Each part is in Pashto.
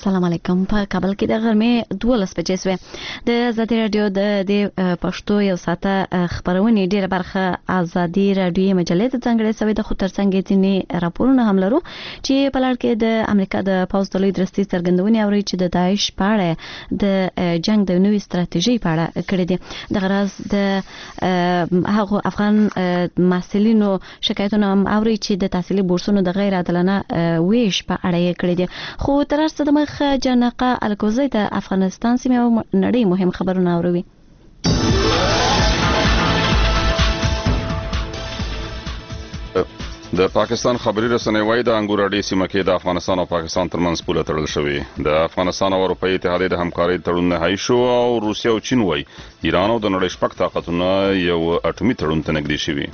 السلام علیکم. په کابل کې د غرمې 12 بجې شوې. د آزادي رادیو د پښتو یو ساعته خبرونه ډیره برخه آزادي رادیو مجلې ته څنګه سوي د خو ترڅنګ ځینې راپورونه هم لرو چې په لړ کې د امریکا د پوز د لوی درستي څرګندونې اوري چې د داعش په اړه د جنگ د نوې ستراتیژي په اړه کړې دي. د غرض د هغه افغان محصلینو شکایتونه هم اوري چې د تحصیلي بورسونو د غیر عادلانه ویش په اړه یې کړې دي. خو تر څو د مخ جنقه الکوزي د افغانستان سیمه او نړۍ مهم خبرونه اوروي. د پاکستان خبري رسنۍ وايي د انګور اډې سیمه کې د افغانستان او پاکستان ترمنځ پوله تړل شوې. د افغانستان او اروپאי اتحادیې د همکارۍ تړون نهایی شو او روسیه او چین وايي ایران او د نړۍ شپږ طاقتونه یو اټومي تړون ته نږدې شوي.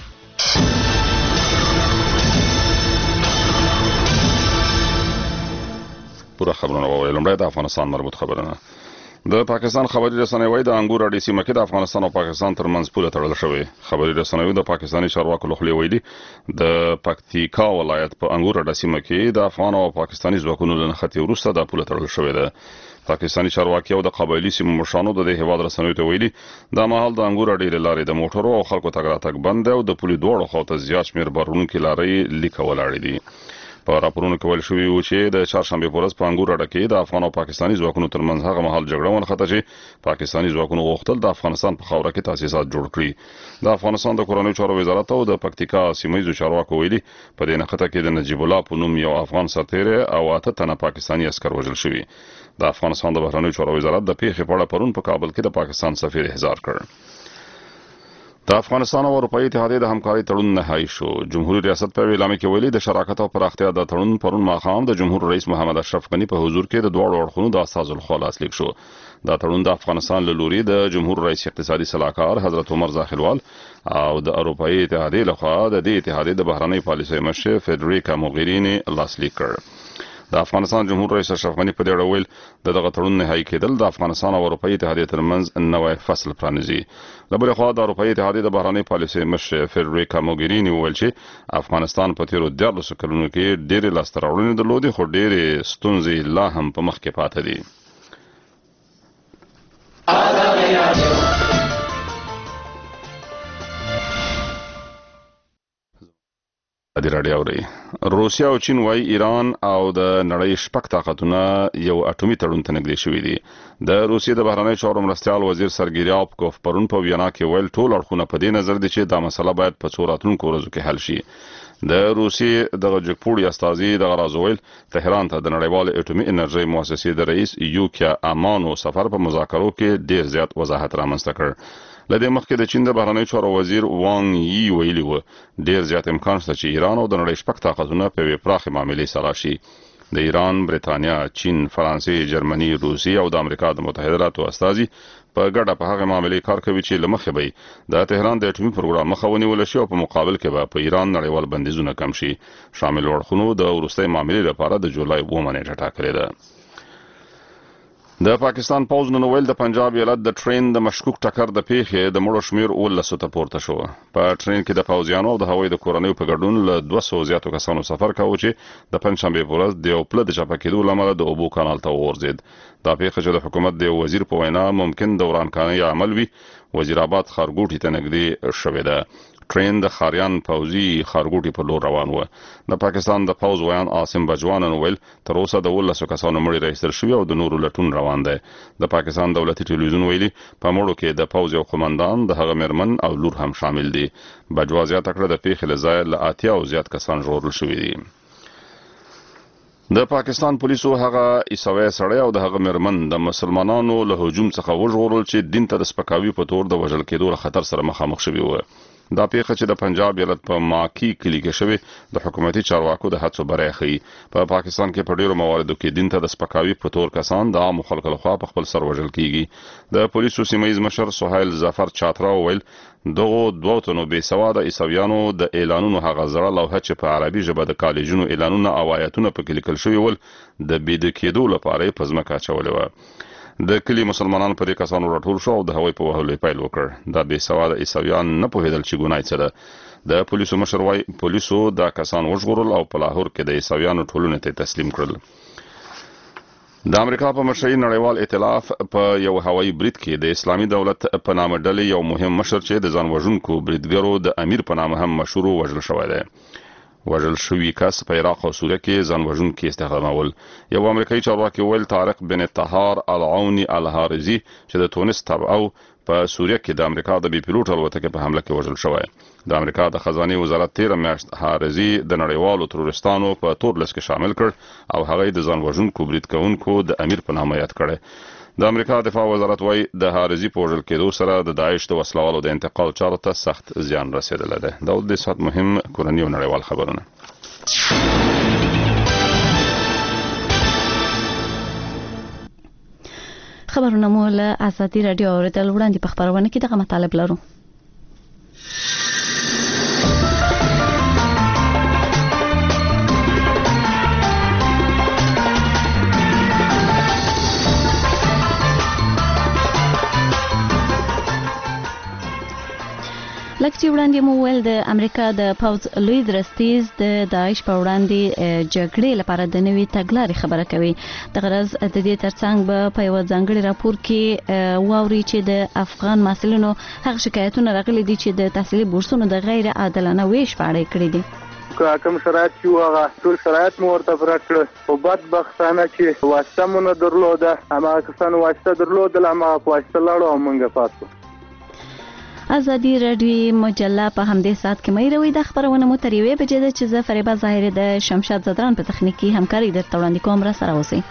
پوره خبرونه وویل. لومړی د افغانستان مربوط خبرونه. د پاکستان خبري رسنۍ وايي د انګور اډې سیمه کې د افغانستان او پاکستان ترمنځ پوله تړل شوې. خبري رسنۍ د پاکستاني چارواکو لخوا ویلي د پکتیکا ولایت په انګور اډې سیمه کې د افغان او پاکستاني ځواکونو له نښتې وروسته د پوله تړل شوې ده. پاکستاني چارواکي او د قبایلي سیمو مشرانو د هیواد رسنیو ته ویلي د مهال د انګور اډې لارې د موټرو او خلکو تګ راتګ بند دی او د پولې دوړو خواته زیات شمېر بارونکي لارې لیکه ولاړې دي. په راپورونو کې ویل شوي و چې د چهارشنبه په ورځ په انګور اډه کې د افغان او پاکستاني ځواکونو ترمنځ هغه مهال جګړه ونښته چې پاکستاني ځواکونو غوښتل د افغانستان په خاوره کې تاسیسات جوړ کړي. د افغانستان د کورنیو چارو وزارت او د پکتیکا سیمایي چارواکو ویلي په دې نښته کې د نجیب الله په نوم یو افغان سرتیری او 8 تنه پاکستاني عسكر وژل شوي. د افغانستان د بهرنیو چارو وزارت د پیښې په اړه پرون په کابل کې د پاکستان سفیر احضار کړ. د افغانستان او اروپאי اتحادیې د همکارۍ تړون نهایی شو. جمهوریت ریاست په اعلامیه کې ویلي د شراکت او پراختیا د تړون پرون ماښام د جمهور رئیس محمد اشرف غني په حضور کې د دوه اړخونو د استازو لخوا لاسلیک شو. دا تړون د افغانستان له لوري د جمهور رئیس اقتصادي صلاحکار حضرت عمر زاخیلوال او د اروپאי اتحادیې لخوا د دې اتحادیې د بهرنۍ پالیسۍ مشر فدریکا موغرینی لاسلیک کړ. د افغانستان جمهور رئیس اشرف غني په دې اړه ویل دغه تړون نهایی کېدل د افغانستان او اروپאי اتحادیې ترمنځ نوې فصل پرانیزي. له بلې خوا د اروپאי اتحادیې د بهرنۍ پالیسۍ مشر فدریکا موغرینی ویل چې افغانستان په تیرو 14 کلونو کې ډېرې لاسته راوړنې درلودې خو ډېرې ستونزې لا هم په مخ کې پاتې دي. روسیه او چین وايي ایران او د نړۍ شپږ طاقتونه یو اټومي تړون ته نږدې شوي دي. د روسیې د بهرنیو چارو مرستیال وزیر سرګی ریابکوف پرون په وینا کې ویل ټول اړخونه په دې نظر دي چې دا مسله باید په څو راتلونکو ورځو کې حل شي. د روسیې د جګپوړي استازي د غرازویل تهران ته د نړیوال اټومي انرژي مؤسسې د رئیس یوکیا امانو سفر په مذاکرو کې ډیر زیات وضاحت رامنځته کړ. لدې مخکې د چین د بهرنیو چارو وزیر وانګ یي ویلي و ډیر زیات امکان شته چې ایران او د نړۍ شپږ طاقتونه په یوې پراخې معاملې سره شي. د ایران، برېټانیا، چین، فرانسې، جرمني، روسیې او د امریکا د متحده ایالاتو استازي په ګډه په هغه معاملې کار کوي چې لمخې به د تهران د اټومي پروګرام مخه ونیول شي او په مقابل کې به په ایران نړیوال بندیزونه کم شي. شامل اړخونو د وروستۍ معاملې لپاره د جولای 2 نیټه ټاکلې ده. د پاکستان پوز نن ویل د پنجاب ایالت د ټرین د مشکوک ټکر د پیښې د مړو شمیر 19 ته پورته شو. په ټرین کې د پوځیانو او د هوایي د کورنیو په ګډون له 200 زیاتو کسانو سفر کاوه چې د پنځشنبه په ورځ د یو پله د چپه کېدو له امله د اوبو کانال ته وغورځید. دا پیښه چې د حکومت د وزیر په وینا ممکن د ورانکارۍ عمل وي وزیر آباد خارګوټي ته نږدې شوې ده. ټرین د خاریان پوځي خارګوټي په لور روان و. د پاکستان د پوز ویان عاصم بجوان ویل تر اوسه د 19 کسانو مړي راایستل شوي او د نورو لټون روان دی. د پاکستان دولتي ټلویزیون ویلي په مړو کې د پوز یو قومندان د هغه مرمن او لور هم شامل دي. بجوا زیاته کړه د پیښې له ځایه له 80 او زیات کسان ژغورل شوي دي. د پاکستان پولیسو هغه عیسوي سړی او د هغه مرمن د مسلمانانو له هجوم څخه وژغورل چې دین ته د سپکاوي په تور د وژل کېدو له خطر سره مخامخ شوي و. دا پیښه چې د پنجاب ایالت په ماکی کلی کې شوی د حکومتي چارواکو د هڅو بری ښيي. په پاکستان کې په ډیرو مواردو کې دین ته د سپکاوي په تور کسان د عام خلکو لخوا په خپل سر وژل کیږي. د پولیسو سیمایي مشر سهیل ظفر چاترا ویل دغه دوه تنو بې سواده عیسویانو د اعلانونو هغه زړه لوحه چې په عربي ژبه د کالجونو اعلانونه او آیاتونه په کې لیکل شوي ول د بيد کېدو لپاره په ځمکه اچولې و. د کلی مسلمانان په دې کسانو راټول شو او د هوای په وهلو پیل وکړ. دا بې سواده عیسویان نه پوهېدل چې ګناه څه ده. د پولیسو مشر وايي پولیسو دا کسان وژغورل او په لاهور کې د عیسویانو ټولنې ته تسلیم کړل. د امریکا په مشرۍ نړیوال ائتلاف په یو هوایي برید کې د اسلامي دولت په نامه ډلې یو مهم مشر چې د ځان وژونکو بریدګرو د امیر په نامه هم مشهور وژل شوی دی. وژل شوی کس په عراق او سوریه کې ځان وژونکي استخدامول. یو امریکایي چارواکي ویل طارق بن طهار العوني الحارزي چې د تونس تبعو په سوریه کې د امریکا د بي پیلوټ الوتکې په حمله کې وژل شوی. د امریکا د خزانه وزارت 13 میاشت حارزي د نړیوالو تروریستانو په تور لیست کې شامل کړ او هغه د ځان وژونکو برید کوونکو د امیر په نامه یاد کړي. د امریکا دفاع وزارت وايي د حارزي په وژل کېدو سره د داعش د وسلوالو د انتقال چارو ته سخت زیان رسیدلی دی. دا د سات مهم کورنی او نړیوال خبرونه. خبرونه مو له ازادي رادیو اوریدل وړاندې په خبرونه کې دغه مطالب لرو. لکه چې وړاندې مو ویل د امریکا د پوځ لوی درستیز د داعش په وړاندې جګړې لپاره د نوي تګلارې خبره کوي. د غرض د دې ترڅنګ په یو ځانګړي راپور کې واوري چې د افغان محصلینو هغه شکایتونه راغلي دي چې د تحصیلي بورسونو د غیر عادلانه ویش په اړه کړي دي. کوم شرایط چې هغه ټول شرایط مو ورته پوره کړل او بدبختانه چې واسطه مو نه درلوده هماغه کسانو واسطه درلودل هماغه په واسطه لاړو او موږ پاتو. ازادي رادیو مجله په همدې سات کې مې روي د خبرونه مو تر یوې بجې ده چې زه فریبا ظاهری د شمشاد زدران په تخنیکی همکاري درته وړاندې کوم. را سره اوسئ.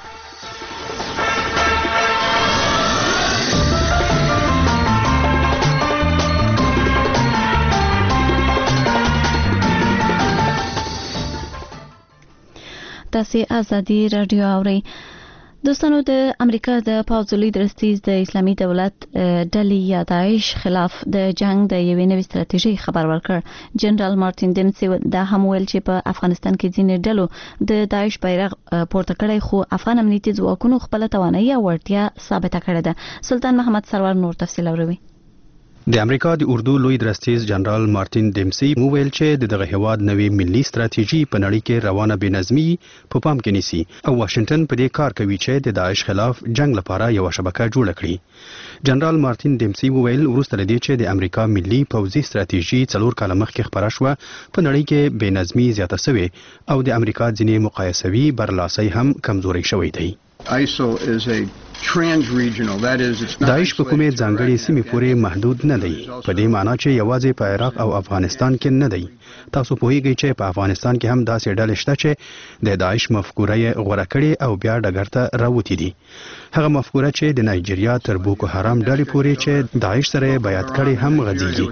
تاسو ازادي رادیو اورئ. دوستانو د امریکا د پوځ لوی درستیز د اسلامي دولت ډلې یا داعش خلاف د جنگ د یوې نوې ستراتیژي خبر ورکړ. جنرال مارټین ډیمسي دا هم ویل چې په افغانستان کې ځینې ډلو د داعش بیرغ پورته کړی خو افغان امنیتي ځواکونو خپل توانایي او وړتیا ثابته کړې ده. سلطان محمد سرور نور تفصیل اوري. د امریکا د اردو لوی درستیز جنرال مارټین ډیمسي وویل چې دغه هیواد نوې ملي ستراتیژي په نړۍ کې روانه بېنظمي په پام کې نیسي او واشنگټن په دې کار کوي چې د داعش خلاف جنگ لپاره یو شبکه جوړ کړي. جنرال مارټین ډیمسي وویل وروسته لدې چې د امریکا ملي پوځي ستراتیژي 4 کال مخکې خبره شوه په نړۍ کې بېنظمي زیاته شوې او د امریکا ځینې مقایسوي برلاسي هم کمزوري شوې دي. ISIL is a trans-regional, that is, it's not داعش په کومې ځانګړې سیمې پورې محدود نه دی. په دې معنی چې یوازې په عراق او افغانستان کې نه دی. تاسو پوهیږئ چې په افغانستان کې هم داسې ډلې شته چې د داعش مفکوره یې غوره کړې او بیا ډګر ته راوتې دي. هغه مفکوره چې د نایجیریا تر بوکو حرام ډلې پورې چې داعش سره بیعت کړي هم غځېږي.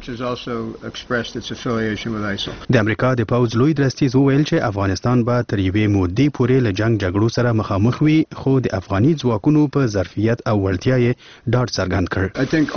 د امریکا د پوځ لوی درستیز وویل چې افغانستان به تر یوې مودې پورې له جنگ جګړو سره مخامخ وي خو د افغاني ځواکونو په ظرفیت او وړتیا یې ډاډ څرګند کړ.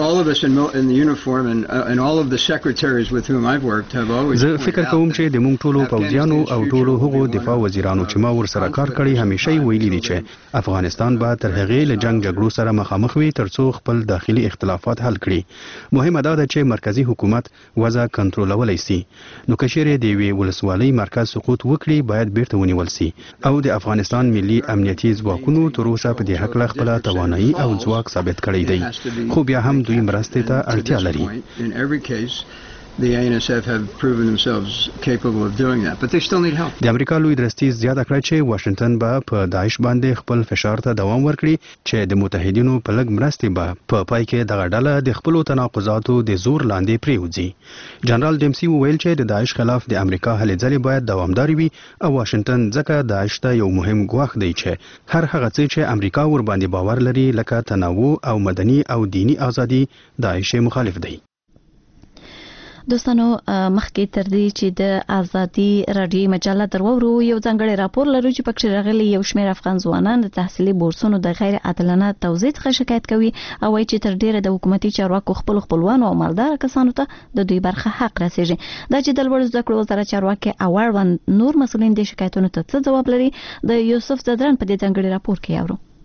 زه فکر کوم چې د موږ ټولو پوځیانو او ټولو هغو دفاع وزیرانو چې ما ورسره کار کړی همیشه ویلي دي چې افغانستان به تر هغې له جنگ جګړو سره مخامخ وي ترڅو خپل داخلي اختلافات حل کړي. مهمه دا ده چې مرکزی حکومت وضع کنټرولولای شي. نو که چیرې د یوې ولسوالۍ مرکز سقوط وکړي باید بیرته ونیول شي او د افغانستان ملي امنیتي ځواکونو تر اوسه په دې حق خپل توانایي او ځواک ثابت کړی دی خو بیا هم دوی مرستې ته اړتیا لري. The ANSF have proven themselves capable of doing that, but they still need help. د امریکا لوی درستیز زیاته کړی چې واشنگټن به په داعش باندې خپل فشار ته دوام ورکړي چې د متحدینو په لګ مرستې به په پای کې دغه ډله د خپل تناقضاتو د زور لاندې پریوځي. جنرال ډیمسي وویل چې د داعش خلاف د امریکا هلې ځلې باید دوامدار وي او واشنگټن ځکه داعش ته یو مهم ګواښ دی چې هر هغه څه چې امریکا ور باندې باور لري لکه تنوع او مدني او دینی ازادي داعش مخالف دی. دوستانو مخکې تر دې چې د ازادي رادیو مجله درورو یو ځانګړی راپور لرو چې پکې راغلي یو شمېر افغان ځوانان د تحصیلي بورسونو د غیر عادلانه توزیع څخه شکایت کوي او وايي چې تر ډیره د حکومتي چارواکو خپلوانو او مالدار کسانو ته د دوی برخه حق رسیږي. دا چې د لوړ زده کړو وزارت چارواکي اړوند نور مسؤلین د شکایتونو ته څه ځواب لري د یوسف زدران په دې ځانګړي راپور کې اورو.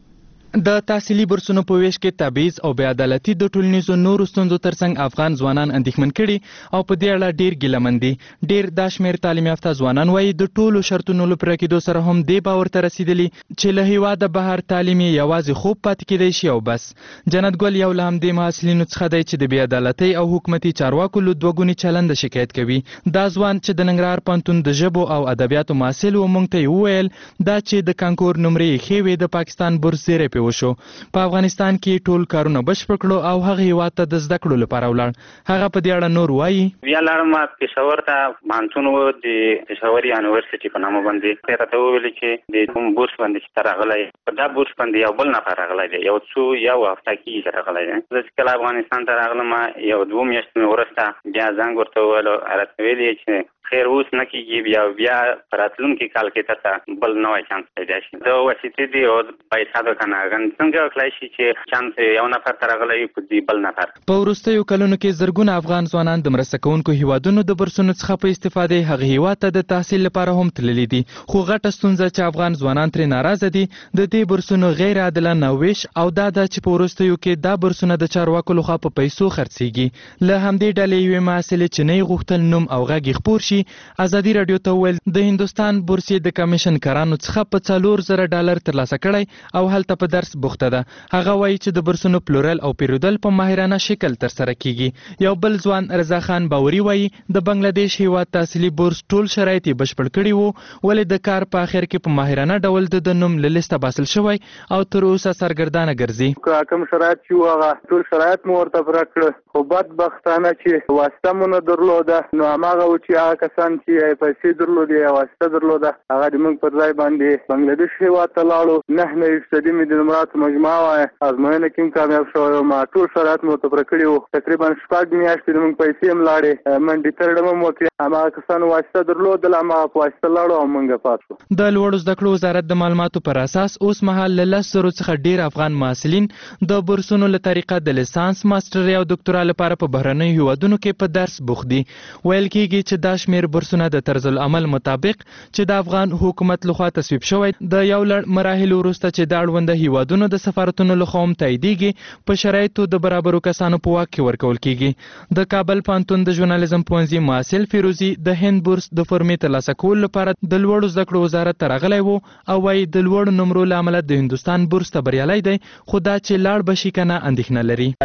د تحصیلي بورسونو په ویش کې تبعیض او بې عدالتي د ټولنیزو نورو ستونزو ترڅنګ افغان ځوانان اندېښمن کړي او په دې اړه ډېر ګیلهمن دي. ډېر دا شمېر تعلیم یافته ځوانان وایي د ټولو شرطونو له پوره کېدو سره هم دې باور ته رسېدلي چې له هېواده بهر تعلیم یې یوازې خوب پاتې کېدی شي او بس. جنت ګل یو له همدې محصلینو څخه دی چې د بې عدالتۍ او حکومتي چارواکو له دوه ګوني چلنده شکایت کوي. دا ځوان چې د ننګرهار پوهنتون د ژبو او ادبیاتو محصل و موږ ته یې وویل دا چې د کانکور نمرې یې ښې وې د پاکستان بورس زیری پرې وشو. په افغانستان کې ټول کارونه بشپړ کړو او هغه هېواد ته د زده کړو لپاره ولاړ. هغه په دې اړه نور وایي. بیا لاړم پېښور ته، پوهنتون و د پېښور یونیورسټي په نامه باندې. راته وویل چې د کوم بورس باندې چې ته راغلی په دا بورس باندې یو بل نفر راغلی دی، یو هفته کېږي راغلی دی. زه چې کله افغانستان ته راغلم یو 2 میاشتې وروسته بیا زنګ ورته وویل، راته ویل یې چې خیر اوس نه کېږي، بیا په راتلونکي کال کې درته بل نوی چانس پیدا شي. د واسطې دی او پیسه ده که نه، څنګه وکړای شي چې چانس یو نفر ته راغلی په دې بل نفر. په وروستیو کلونو کې زرګونه افغان ځوانان د مرسته کوونکو هیوادونو د بورسونو څخه په استفادې هغه هیواد ته د تحصیل لپاره هم تللي دي. خو غټه ستونزه چې افغان ځوانان ترې ناراضه دي د دې بورسونو غیر عادلانه ویش او دا ده چې په وروستیو کې دا بورسونه د چارواکو لخوا په پیسو خرڅېږي. له همدې ډلې یوې محصلې چې نه یې غوښتل نوم او غږ یې خپور شي ازادي راډیو ته وویل د هندوستان بورسیې د کمیشن کارانو څخه په $4,000 ترلاسه کړی او هلته په درس بوخته ده. هغه وایي چې د بورسونو پلورل او پیرودل په ماهرانه شکل ترسره کیږي. یو بل ځوان رضا خان باوري وایي د بنگلاديش هیواد تحصیلي بورس ټول شرایط یې بشپړ کړي وو، ولې د کار په اخر کې په ماهرانه ډول د نوم له لیسته باسل شوی او تر اوسه سرګردانه ګرځي. کوم شرایط چې هغه ټول شرایط مو ورته پوره کړل، خو بدبختانه چې واسطه مو نه درلوده، نو هماغه و چې هغه کسان چې پیسې درلودې یا واسطه درلوده هغه د موږ پر ځای باندې بنګلاديش هېواد ته لاړو. 9% مې د نمراتو مجموعه وه، ازموینه کې هم کامیاب شوی وم. ټول شرایط مو ورته پوره کړي وو. تقریبا 6 میاشتې د موږ پیسې هم لاړې، منډې ترړه هم وکړې. هماغه کسانو واسطه درلودل، هماغه په واسطه لاړو او موږ پات شو. د لوړو زده کړو وزارت د معلوماتو پر اساس اوس مهال له 10,000 څخه ډیر افغان محصلین د بورسونو له طریقه د لیسانس، ماستر یا دکتورا لپاره په بهرنیو هیوادونو کې په درس بوخت دي. ویل کېږي چې دا شمېر بورسونه د طرز العمل مطابق چې د افغان حکومت لخوا تصویب شوی د یو لړ مراحلو وروسته چې د اړونده هیوادونو د سفارتونو لخوا هم تاییدیږي په شرایطو د برابرو کسانو په واک کې ورکول کېږي. د کابل پوهنتون د ژورنالیزم پوهنځي محصل فیروزي د هند بورس د فورمې ترلاسه کولو لپاره د لوړو زده کړو وزارت ته راغلی و او وايي د لوړو نمرو له امله د هندوستان بورس ته بریالی دی، خو دا چې لاړ به شي که نه اندېښنه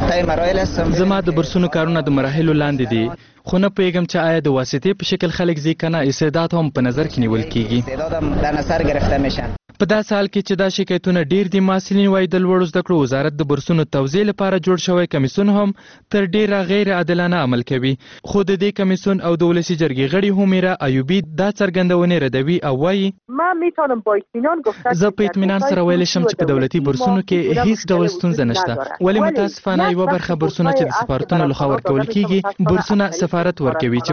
لري. زما د بورسونو کارونه د مراحلو لاندې دي، خو نه پوهېږم چې آیا د واسطې په شکل خلک ځي که نه، استعداد هم په نظر کې نیول کېږي. په داسې حال کې چې دا شکایتونه ډیر دي، محصلین وایي د لوړو زده کړو وزارت د بورسونو توزیع لپاره جوړ شوی کمیسیون هم تر ډیره غیر عادلانه عمل کوي. خو د دې کمیسیون او د ولسي جرګې غړي همیرا ایوبی دا څرګندونې ردوي او وایي زه په اطمینان سره ویلی شم چې په دولتي بورسونو کې هیڅ ډول ستونزه نشته، ولې متاسفانه یوه برخه بورسونه چې د سفارتونو لخوا ورکول کیږي بورسونه سفارت ورکوي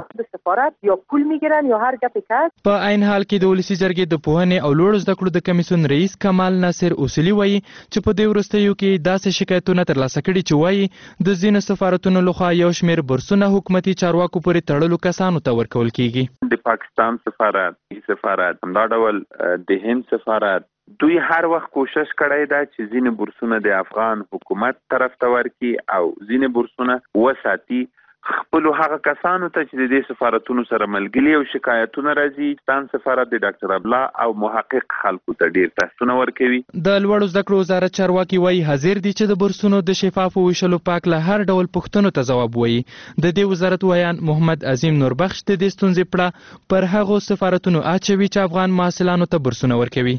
په عین حال کې د ولسي جرګې د پوهنې او لوړو زده کړو د کمیسیون رئیس کمال ناصر اصولي وایي چې په دې وروستیو کې داسې شکایتونه ترلاسه کړي چې وایي د ځینو سفارتونو لخوا یو شمېر بورسونه حکومتي چارواکو پورې تړلو کسانو ته ورکول کیږي. د پاکستان سفارت همدا ډول د هند سفارت دوی هر وخت کوشش کړی دا چې ځینې بورسونه د افغان حکومت طرف ته ورکړي او ځینې بورسونه وساتي خپلو هغه کسانو ته چې د دې سفارتونو سره ملګري او شکایتونه راځي. پاکستان سفارت د ډاکټر ابلا او محقق خلکو ته ډیر تحصیلونه ورکوي. د لوړو زده کړو وزارت چارواکي وایي حاضر دي چې د بورسونو د شفافو ویشلو پاک له هر ډول پوښتنو ته ځواب وایي. د دې وزارت ویان محمد عظیم نوربخش د دې ستونزې پړه پر هغو سفارتونو اچوي چې افغان محصلانو ته بورسونه ورکوي.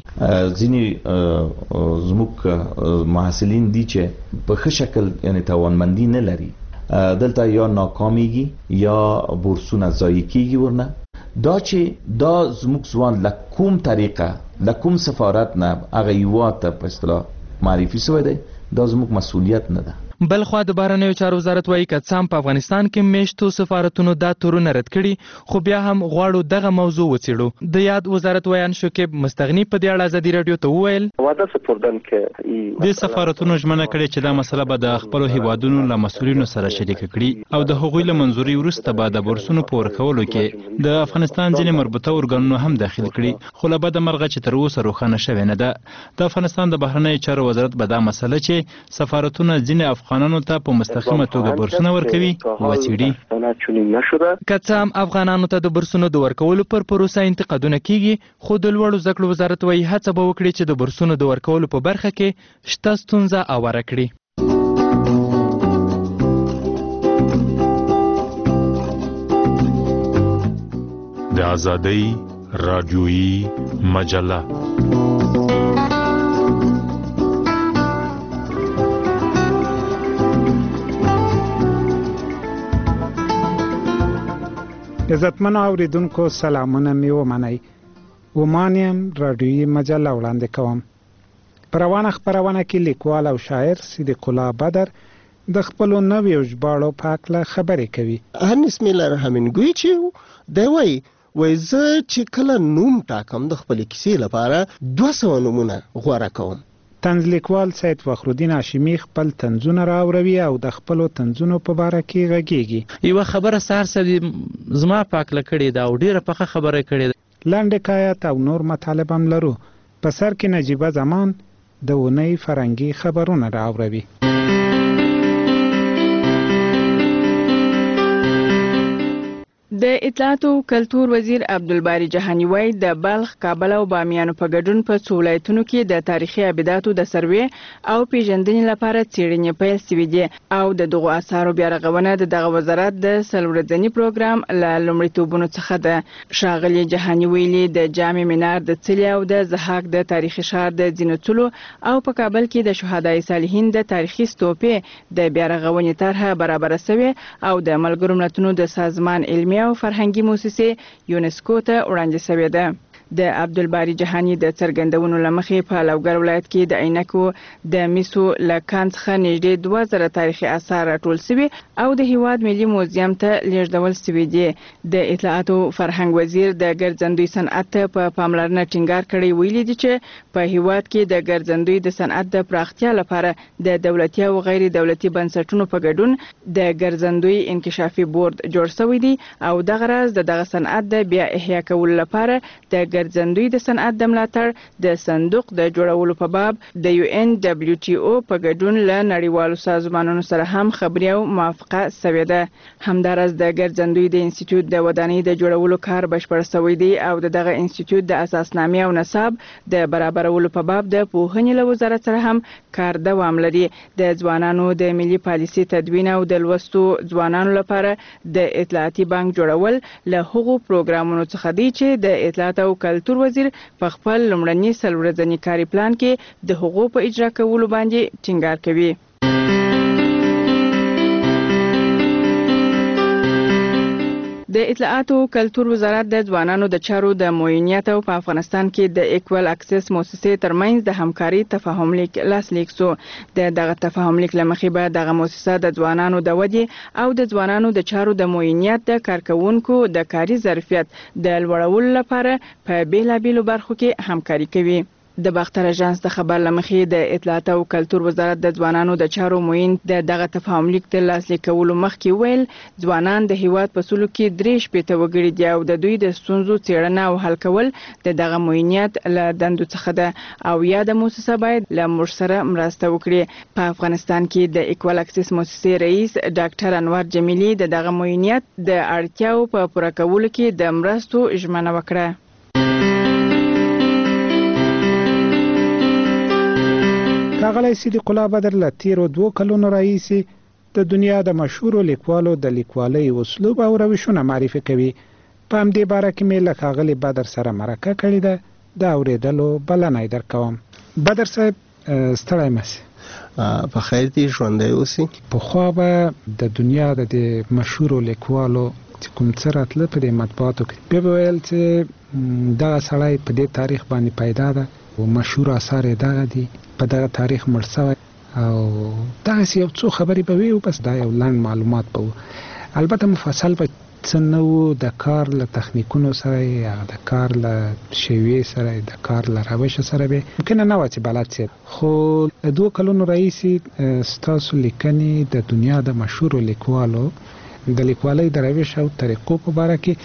ځینې زموږ محصلین دي چې په ښه شکل یعنی توانمندي نه لري، دلته یا ناکامیږي یا بورسونه ضایع کیږي ورنه. دا چې دا زموږ ځوان له کوم طریقه له کوم سفارت نه هغه هیواد ته په اصطلاح معرفي شوی دی، دا زموږ مسؤلیت نه ده. بل خو د بهرنیو چارو وزارت وایي که څه هم په افغانستان کې میشتو سفارتونو دا تورونه رد کړي خو بیا هم غواړو دغه موضوع وڅېړو. د یاد وزارت ویان شکیب مستغني په دې اړه ازادي راډیو ته وویل د سفارتونو ژمنه کړې چې دا مسله به د خپلو هیوادونو له مسؤلینو سره شریک کړي او د هغوی له منځوري وروسته به د بورسونو په ورکولو کې د افغانستان ځینې مربوطه ارګانونو هم داخل کړي. خو له بده مرغه چې تر اوسه روښانه شوې نه ده. د افغانستان د بهرنیو چارو وزارت به دا مسله چې سفارتونه ځینې افغانانو ته په مستقیمه توګه بورسونه ورکوي وڅېړي. که څه هم افغانانو ته د بورسونو د ورکولو پر پروسه انتقادونه کیږي خو د لوړو زده کړو وزارت وایي هڅه به وکړي چې د بورسونو د ورکولو په برخه کې شته ستونزه اواره کړي. د آزادۍ راډیویي مجله عزتمنو اوریدونکو سلامونه مې ومنئ. ومانیم راډیویي مجله وړاندې کوم. په روانه خپرونه کې لیکوال او شاعر صدیق الله بدر د خپلو نویو ژباړو په هکله خبرې کوي. هرنس میلر همینګوی چې دی وایي زه چې کله نوم ټاکم د خپلې کیسې لپاره 200 نومونه غوره کوم. طنز لیکوال سید فخرالدین هاشمي خپل طنزونه راوروي او د خپلو طنزونو په باره کې غږیږي. یوه خبره سهار زما په هکله کړې ده او ډېره پخه خبره کړې ده. لنډ حکایت او نور مطالب هم لرو. په سر کې نجیبه زمان د اونۍ فرهنګي خبرونه راوروي. د اطلاعات او کلتور وزیر عبدالباری جهانی وایي د بلخ، کابل او بامیانو په ګډون په څو ولایتونو کې د تاریخي ابداتو د سروې او پیژندنې لپاره څېړنې پیل شوې دي او د دغو اثارو بیا رغونه د دغه وزارت د څلورځني پروګرام له لومړیتوبونو څخه ده. ښاغلي جهانی ویلي د جامع منار د څلي او د ضحاک د تاریخي ښار د ځینو څلو او په کابل کې د شهدای صالحین د تاریخي ستوپې د بیا رغونې طرحه برابره شوې او د ملګرو ملتونو د سازمان علمي او فرهنګي موسسې یونسکو ته وړاندې شوې ده. د عبدالباری جهانی د څرګندونو لمخې په لوګر ولایت کې د عینکو د میسو له کان څخه نږدې 2000 تاریخي آثار راټول شوي او د هیواد ملي موزیم ته لیږدول شوي دي. د اطلاعات او فرهنګ وزیر د ګرځندوی صنعت ته په پاملرنه ټینګار کړی ویلي دي چې په هیواد کې د ګرځندوی د صنعت د پراختیا لپاره د دولتي او غیر دولتي بنسټونو په ګډون د ګرځندوی انکشافي بورډ جوړ شوی دی او دغه راز دغه صنعت د بیا احیا کولو لپاره د ګرځندوی د صنعت د ملاتړ د صندوق د جوړولو په باب د UNWTO په ګډون له نړیوالو سازمانونو سره هم خبري او موافقه شوې ده. همدارس د ګرځندوی د انسټیټیوټ د ودانۍ د جوړولو کار بشپړ شوی دی او دغه انسټیټیوټ د اساسنامې او نصاب د برابرولو په باب د پوهنې له وزارت سره هم کار دوام لري. د ځوانانو د ملي پالیسي تدوین او د لوستو ځوانانو لپاره د اطلاعاتي بانک جوړول له هغو پروګرامونو څخه دی چې د اطلاعات او کلتور وزیر په خپل لومړني څلورځني کاري پلان کې د حقوقو په اجرا کولو باندې ټینګار کوي. د اطلاعات او کلتور وزارت د ځوانانو د چارو د معینیت او په افغانستان کې د ایکوال اکسس موسسې ترمنځ د همکاري تفاهم لیک لاسلیک شو. دغه تفاهم لیک لمخې به دغه موسسه د ځوانانو د ودې او د ځوانانو د چارو د معینیت د کارکونکو د کاري ظرفیت د لوړولو لپاره په بیلابیلو برخو کې همکاري کوي. د باختر اژانس د خبر لمخې د اطلاعات او کلتور وزارت د ځوانانو د چارو معین دغه تفاهم لیک د لاسلیک کولو مخکې ویل ځوانان د هیواد په سلو کې 3 شپېته وګړي دي او د دوی د ستونزو څېړنه او حل کول دغه معینیت له دندو څخه ده او یا د موسسه باید له موږ سره مرسته وکړي. په افغانستان کې د ایکوال اکسس موسسې رئیس ډاکټر انور جمیلی دغه معینیت د اړتیاو په پوره کولو کې د مرستو ژمنه وکړه. ښاغلی صدیق الله بدر له تیرو 2 کلونو راهیسې د دنیا د مشهورو لیکوالو د لیکوالۍ اسلوب او روشونه معرفي کوي. په همدې باره کې مې له ښاغلي بدر سره مرکه کړې ده. د اورېدلو بلنه یې درکوم. بدر صاحب ستړی مه سې. په خیر دې ژوندی اوسې. پخوا به د دنیا د مشهورو لیکوالو چې کوم څه راتله په دې مطبوعاتو کې بیا به ویل چې دغه سړی په دې تاریخ باندې پیدا ده او مشهور اثار یې دغه دي، په دغه تاریخ مړ شوی. او دغه یو څو خبرې به وي او بس دا یو لاند معلومات به البته مفصل به څنو د کار له تخنیکونو سره یا د کار له شیوې سره د کار له روش سره به ممکن نه و چې بلد شي خو 2 کلونو رئیس ستاسو لیکنې د دنیا د مشهور لیکوالو د لیکوالۍ د روش او طریقو په اړه کې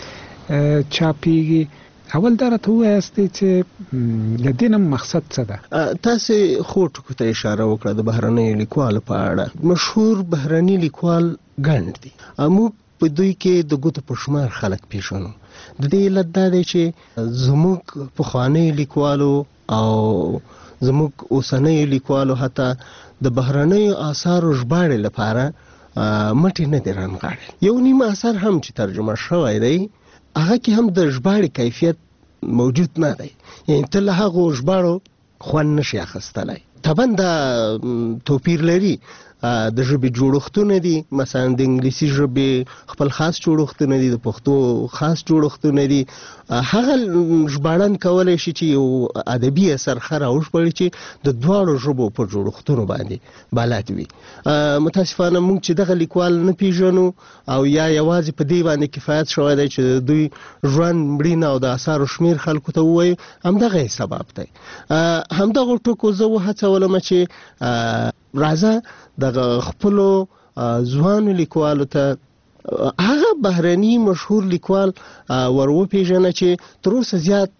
چاپیږي. اول دا راته وایاست چې د دې مقصد څه ده؟ تاسو خو ټکو ته اشاره وکړه د بهرنۍ لیکوالو په اړه. مشهور بهرني لیکوال ګڼ دي، موږ په دوی کې د ګوتو په شمار خلک پیژنو. د دې علت دا دی چې زموږ پخواني لیکوالو او زموږ اوسنۍ لیکوالو حتی د بهرنۍ آثارو ژباړې لپاره مټې نه دي رانغاړي. یو نیم اثر هم چې ترجمه شوی دی هغه کې هم د ژباړې کیفیت موجود نه دی، یعنی ته له هغو ژباړو خوند نشي اخیستلی. طبعا دا توپیر لري. د ژبې جوړښتونه دي، مثلا د انګلیسي ژبې خپل خاص جوړښتونه دي، د پښتو خاص جوړښتونه دي. هغه ژباړن کولی شي چې یو ادبي اثر ښه راوژباړي چې د دواړو ژبو په جوړښتونو باندې بلد وي. متاسفانه موږ چې دغه لیکوال نه پیژنو او یا یوازې په دې باندې کفایت شوی دی چې د دوی ژوند مړینه او د اثارو شمیر خلکو ته ووایو، همدغه سبب دی. همدغه ټکو زه وهڅولم چې راځه دغه خپلو ځوانو لیکوالو ته هغه بهرني مشهور لیکوال ور وپېژنه چې تر اوسه زیات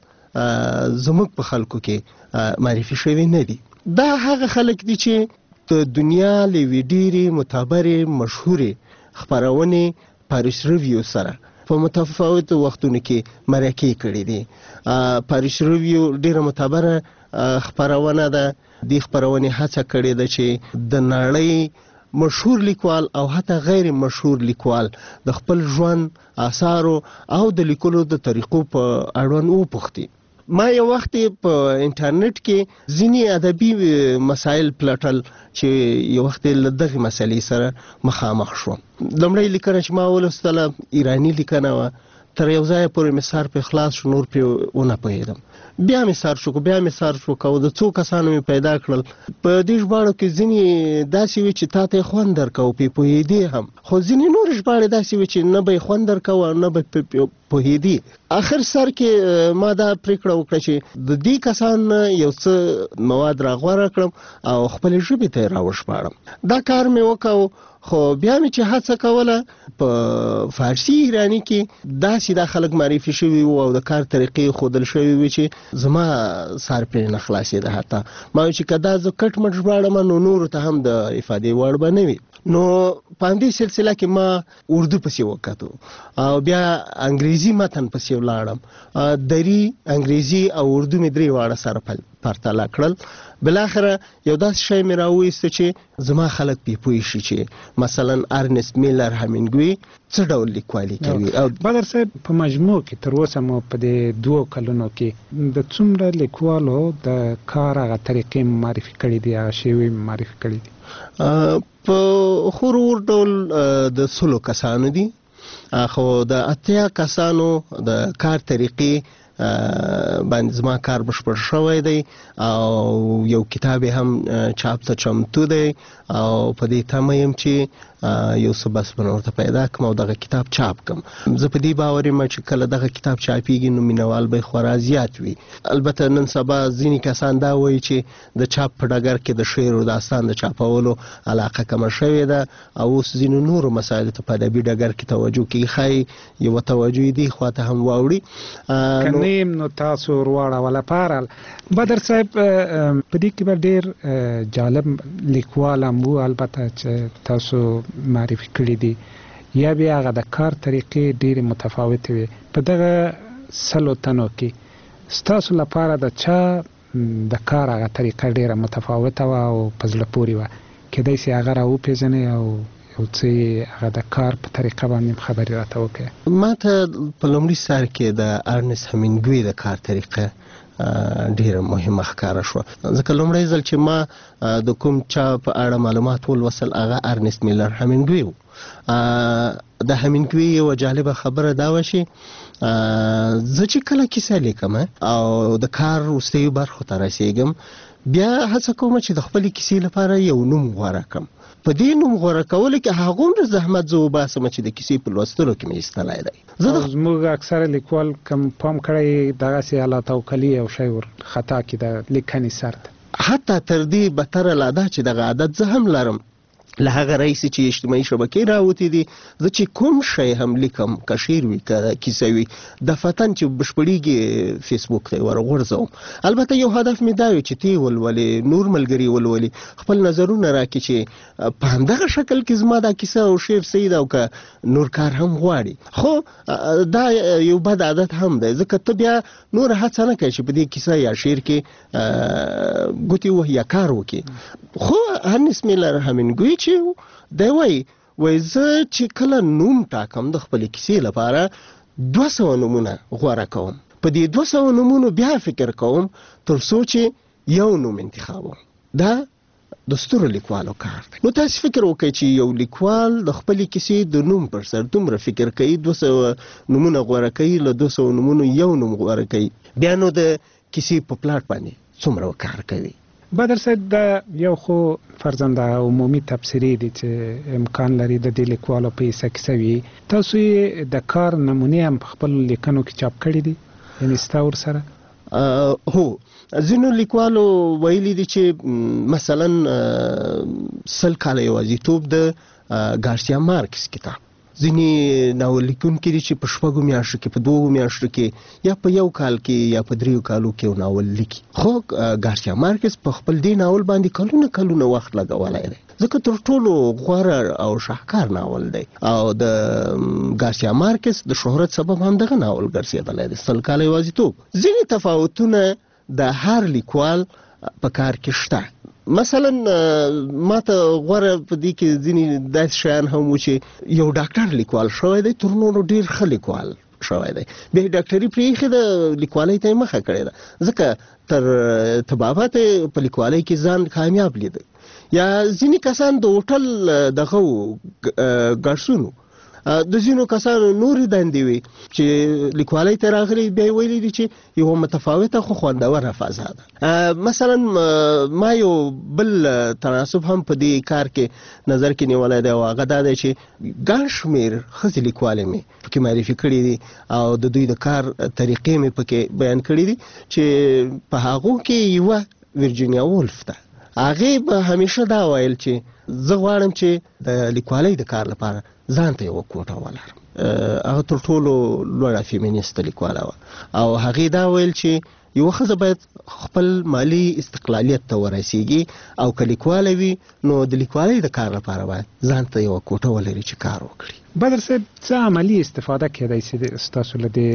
زموږ په خلکو کې معرفي شوي نه دي. دا هغه خلک دي چې د دنیا له یوې ډېرې معتبرې مشهورې خپرونې پاریس ریویو سره په متفاوتو وختونو کې مرکې کړي دي. پاریس ریویو ډېره معتبره خپرونه ده. دې خپرونې هڅه کړې ده چې د نړۍ مشهور لیکوال او حتی غیر مشهور لیکوال د خپل ژوند آثارو او د لیکلو د طریقو په اړوند وپوښتي. ما یو وخت په انټرنیټ کې ځینې ادبي مسایل پلټل چې یو وخت له دغه مسلې سره مخامخ شوم. لومړی لیکنه چې ما ولوستله ایرانی لیکنه وه، تر یو ځایه پورې مې سر په خلاص شو، نور پرې ونه پوهېدم. بیا مې سر شو او د څو کسانو مې پیدا کړل. په دې ژباړو کې ځینې داسې وي چې تا ته یې خوند درکوه، پې پوهېدې هم، خو ځینې نورې ژباړې داسې وي چې نه به یې خوند درکوه نه به پوهېدې. آخر سر کې ما دا پرېکړه وکړه چې د دې کسان یو څه مواد راغوره کړم او خپلې ژبې ته یې راوژباړم. دا کار مې وکړ، خو بیا مې چې هڅه کوله په فارسي ایرانی کې داسې دا خلک معرفي شوي وو او د کار طریقې ښودل شوي وي چې زما سر پرې نه خلاصېده. حتی ما ویل چې که دا زه کټ مټ ژباړم نو نورو ته هم د افادې وړ به نه وي. نو په همدې سلسله کې ما اردو پسې وکتو او بیا انګریزي متن پسې ولاړم. دری انګریزي او اردو مې درې واړه سره پرتله کړل. بلاخره یو داسې شی مې راوویسته چې زما خلک پې پوه شي چې مثلا ارنست میلر همینګوی څه ډول لیکوالي کوي. او بدر صاحب په مجموع کې تر اوسه مو په دې 2 کلونو کې د څومره لیکوالو د کار هغه طریقې معرفي کړي دي، هغه شیوې معرفي کړي دي؟ په خورور ډول د 100 کسانو دي، خو د 80 کسانو د کار طریقې باندې زما کار بشپړ شوی دی او یو کتاب هم چاپ ته چمتو دی او په دې تمه یم چې یو څه بس ورته پیدا کړم او دغه کتاب چاپ کړم. زه په دې باور یم چې کله دغه کتاب چاپیږي نو مینوال به خورا زیات وي. البته نن سبا ځینې کسان دا وایي چې د چاپ په ډګر کې د شعر او داستان د چاپولو علاقه کمه شوې ده او اوس ځینو نورو مسایلو ته په ادبي ډګر کې توجه کوي. ښایي یوه توجه دې خواته هم واوړي. کنیم نو تاسو ورواړوله پارل. بدر صاحب په دې کې به ډېر جالب لیکوال هم وو البته چې تاسو معرفي کړي دي، یا بیا هغه د کار طریقې ډېرې متفاوتې وي. په دغه 100 تنو کې ستاسو لپاره د چا د کار هغه طریقه ډېره متفاوته وه او په زړه پورې وه؟ کیدای شي هغه راوپېژنئ او یو څه هغه د کار په طریقه باندې خبرې راته وکړئ. ما ته په لومړي سر کې د ارنست همینګوی د کار طریقه ډیره مهمه ښکاره شوه، ځکه لومړی ځل چې ما د کوم چا په اړه معلومات ولوستل هغه ارنست میلر همینګوی و. د همینګوی یوه جالبه خبره دا وه چې زه چې کله کیسه لیکم او د کار وروستیو برخو ته رسیږم بیا هڅه کوم چې د خپل کیسې لپاره یو نوم غوره کړم. په دې نوم غوره کولو کې هغومره زحمت زه وباسم چې د کیسې په لوستلو کې مې ایستلی دی. زموږ اکثره لیکوال کم پام کړی دغسې الله توکلي یو شی ور خطا کړي د لیکنې سر ته. حتی تر دې بدتره لا دا چې دغه عادت زه هم لرم له هغه راهیسې چې اجتماعي شبکې راوتې دي. زه چې کوم شی هم لیکم که شعر وي که کیسه وي دفتن چې بشپړېږي فیسبوک ته یې ورغورځوم. البته یو هدف مې دا وي چې تی ولولې نور ملګري ولولي خپل نظرونه راکړي چې په همدغه شکل کې زما دا کیسه او شعر صحیح ده او که نور کار هم غواړي. خو دا یو بد عادت هم دی ځکه ته بیا نور هڅه نه کوي چې په دې کیسه یا شعر کې ګوتې وهي یا کار وکړي. خو هرنس میلر همینګوی چې دی وایي زه چې کله نوم ټاکم د خپلې کیسې لپاره 200 نومونه غوره کوم. په دې 200 نومونو بیا فکر کوم تر څو چې یو نوم انتخابوم. دا د سترو لیکوالو کار دی. نو تاسو فکر وکړئ چې یو لیکوال د خپلې کیسې د نوم پر سر دومره فکر کوي 200 نومونه غوره کوي له 200 نومونو یو نوم غوره کوي بیا نو د کیسې په پلاټ باندې څومره کار کوي. بدر صاحب دا یو خو فرضاً عمومي تبصرې دي چې امکان لري د دې لیکوالو په حصه کې وي. تاسو یې د کار نمونې هم په خپل لیکنو کې چاپ کړي دي یعنې ستا ورسره؟ هو ځینو لیکوالو ویلي دي چې مثلا 100 کاله یوازیتوب د ګارسیا مارکس کتاب. ځینې ناول لیکونکي دي چې په 6 میاشتو کې په 2 میاشتو کې یا په 1 کال کې یا په 3 کالو کې یو ناول لیکي. خو ګارسیا مارکس په خپل دې ناول باندې کلونه وخت لګولی دی ځکه تر ټولو غوره او شاهکار ناول دی او د ګارسیا مارکس د شهرت سبب هم دغه ناول ګرځېدلی دی 100 کاله یوازیتوب. ځینې تفاوتونه د هر لیکوال په کار کې شته. مثلا ما ته غوره په دې کې ځینې داسې شیان هم و چې یو ډاکټر لیکوال شوی دی تر نورو ډېر ښه لیکوال شوی دی. بیا یې ډاکټري پرېښې ده لیکوالۍ ته یې مخه کړې ده ځکه تر طبابت په لیکوالۍ کې ځان کامیاب لیده. یا ځینې کسان د هوټل دغه ګارسونو د ځینو کسانو نورې دندې وي چې لیکوالۍ ته راغلي بیا یې ویلي دي چې یوه متفاوته خو خوندوره فضا ده. مثلا ما یو بل تناسب هم په دې کار کې نظر کې نیولی دی او هغه دا دی چې ګڼ شمېر ښځې لیکوالې مې پکې معرفي کړي دي او د دوی د کار طریقې مې پکې بیان کړي دي چې په هغو کې یوه ورجینیا وولف ده. هغې به همیشه دا ویل چې زه غواړم چې د لیکوالۍ د کار لپاره ځان ته یوه کوټه ولرم. هغه تر ټولو لوړه فیمینیسته لیکواله وه او هغې دا ویل چې یوه ښځه باید خپل مالي استقلالیت ته ورسیږي او که لیکواله وي نو د لیکوالۍ د کار لپاره باید ځان ته یوه کوټه ولري چې کار وکړي. بدر صاحب څه عملي استفاده کېدای شي ستاسو له دې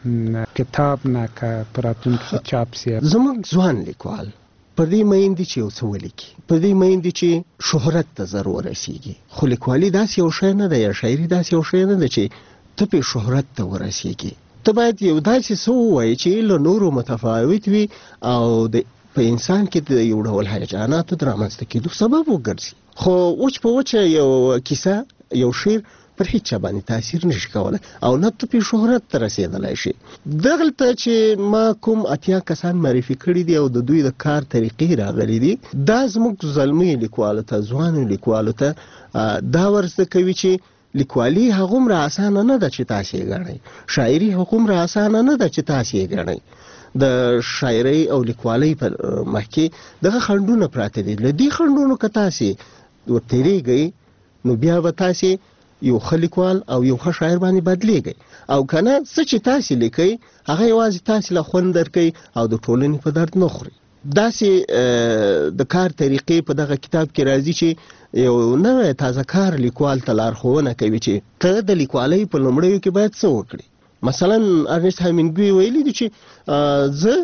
کتاب نه که په راتلونکي کې چاپ شي؟ زموږ ځوان لیکوال پر دې مین دي چې یو څه ولیکي، پر دې مین دي چې شهرت ته ضرور ورسیږي. خو لیکوالي داسې یو شی نه ده یا شاعري داسې یو شی نه ده چې ته پې شهرت ته ورسیږي. ته باید یو داسې څه ووایې چې له نورو متفاوت وي او په انسان کې د یو ډول هیجاناتو د رامنځته کېدو سبب وګرځي. خو وچ په وچه یو کیسه یو شعر پر هیڅ چا باندې تاثیر نشي کولی او نه ته پې شهرت ته رسېدلی شي. دغلته چې ما کوم 80 کسان معرفي کړي دي او د دوی د کار طریقې راغلي دي دا زموږ زلمي لیکوالو ته ځوانو لیکوالو ته دا ورزده کوي چې لیکوالي هغومره اسانه نه ده چې تاسې یې ګڼئ، شاعري هغومره اسانه نه ده چې تاسې یې ګڼئ. د شاعرۍ او لیکوالۍ په مخ کې دغه خنډونه پراته دي. له دې خنډونو که تاسې ورتېرېږئ نو بیا به تاسې یو ښه لیکوال او یو ښه شاعر باندې بدلیږئ او که نه څه چې تاسې لیکئ هغه یوازې تاسې له خوند درکوي او د ټولنې په درد نه خوري. داسې د کار طریقې په دغه کتاب کې راځي چې یو نوی تازه کار لیکوال ته لارښوونه کوي چې ته د لیکوالۍ په لومړیو کې باید څه وکړي. مثلا ارنسټ همینګوی ویلي دي چې زه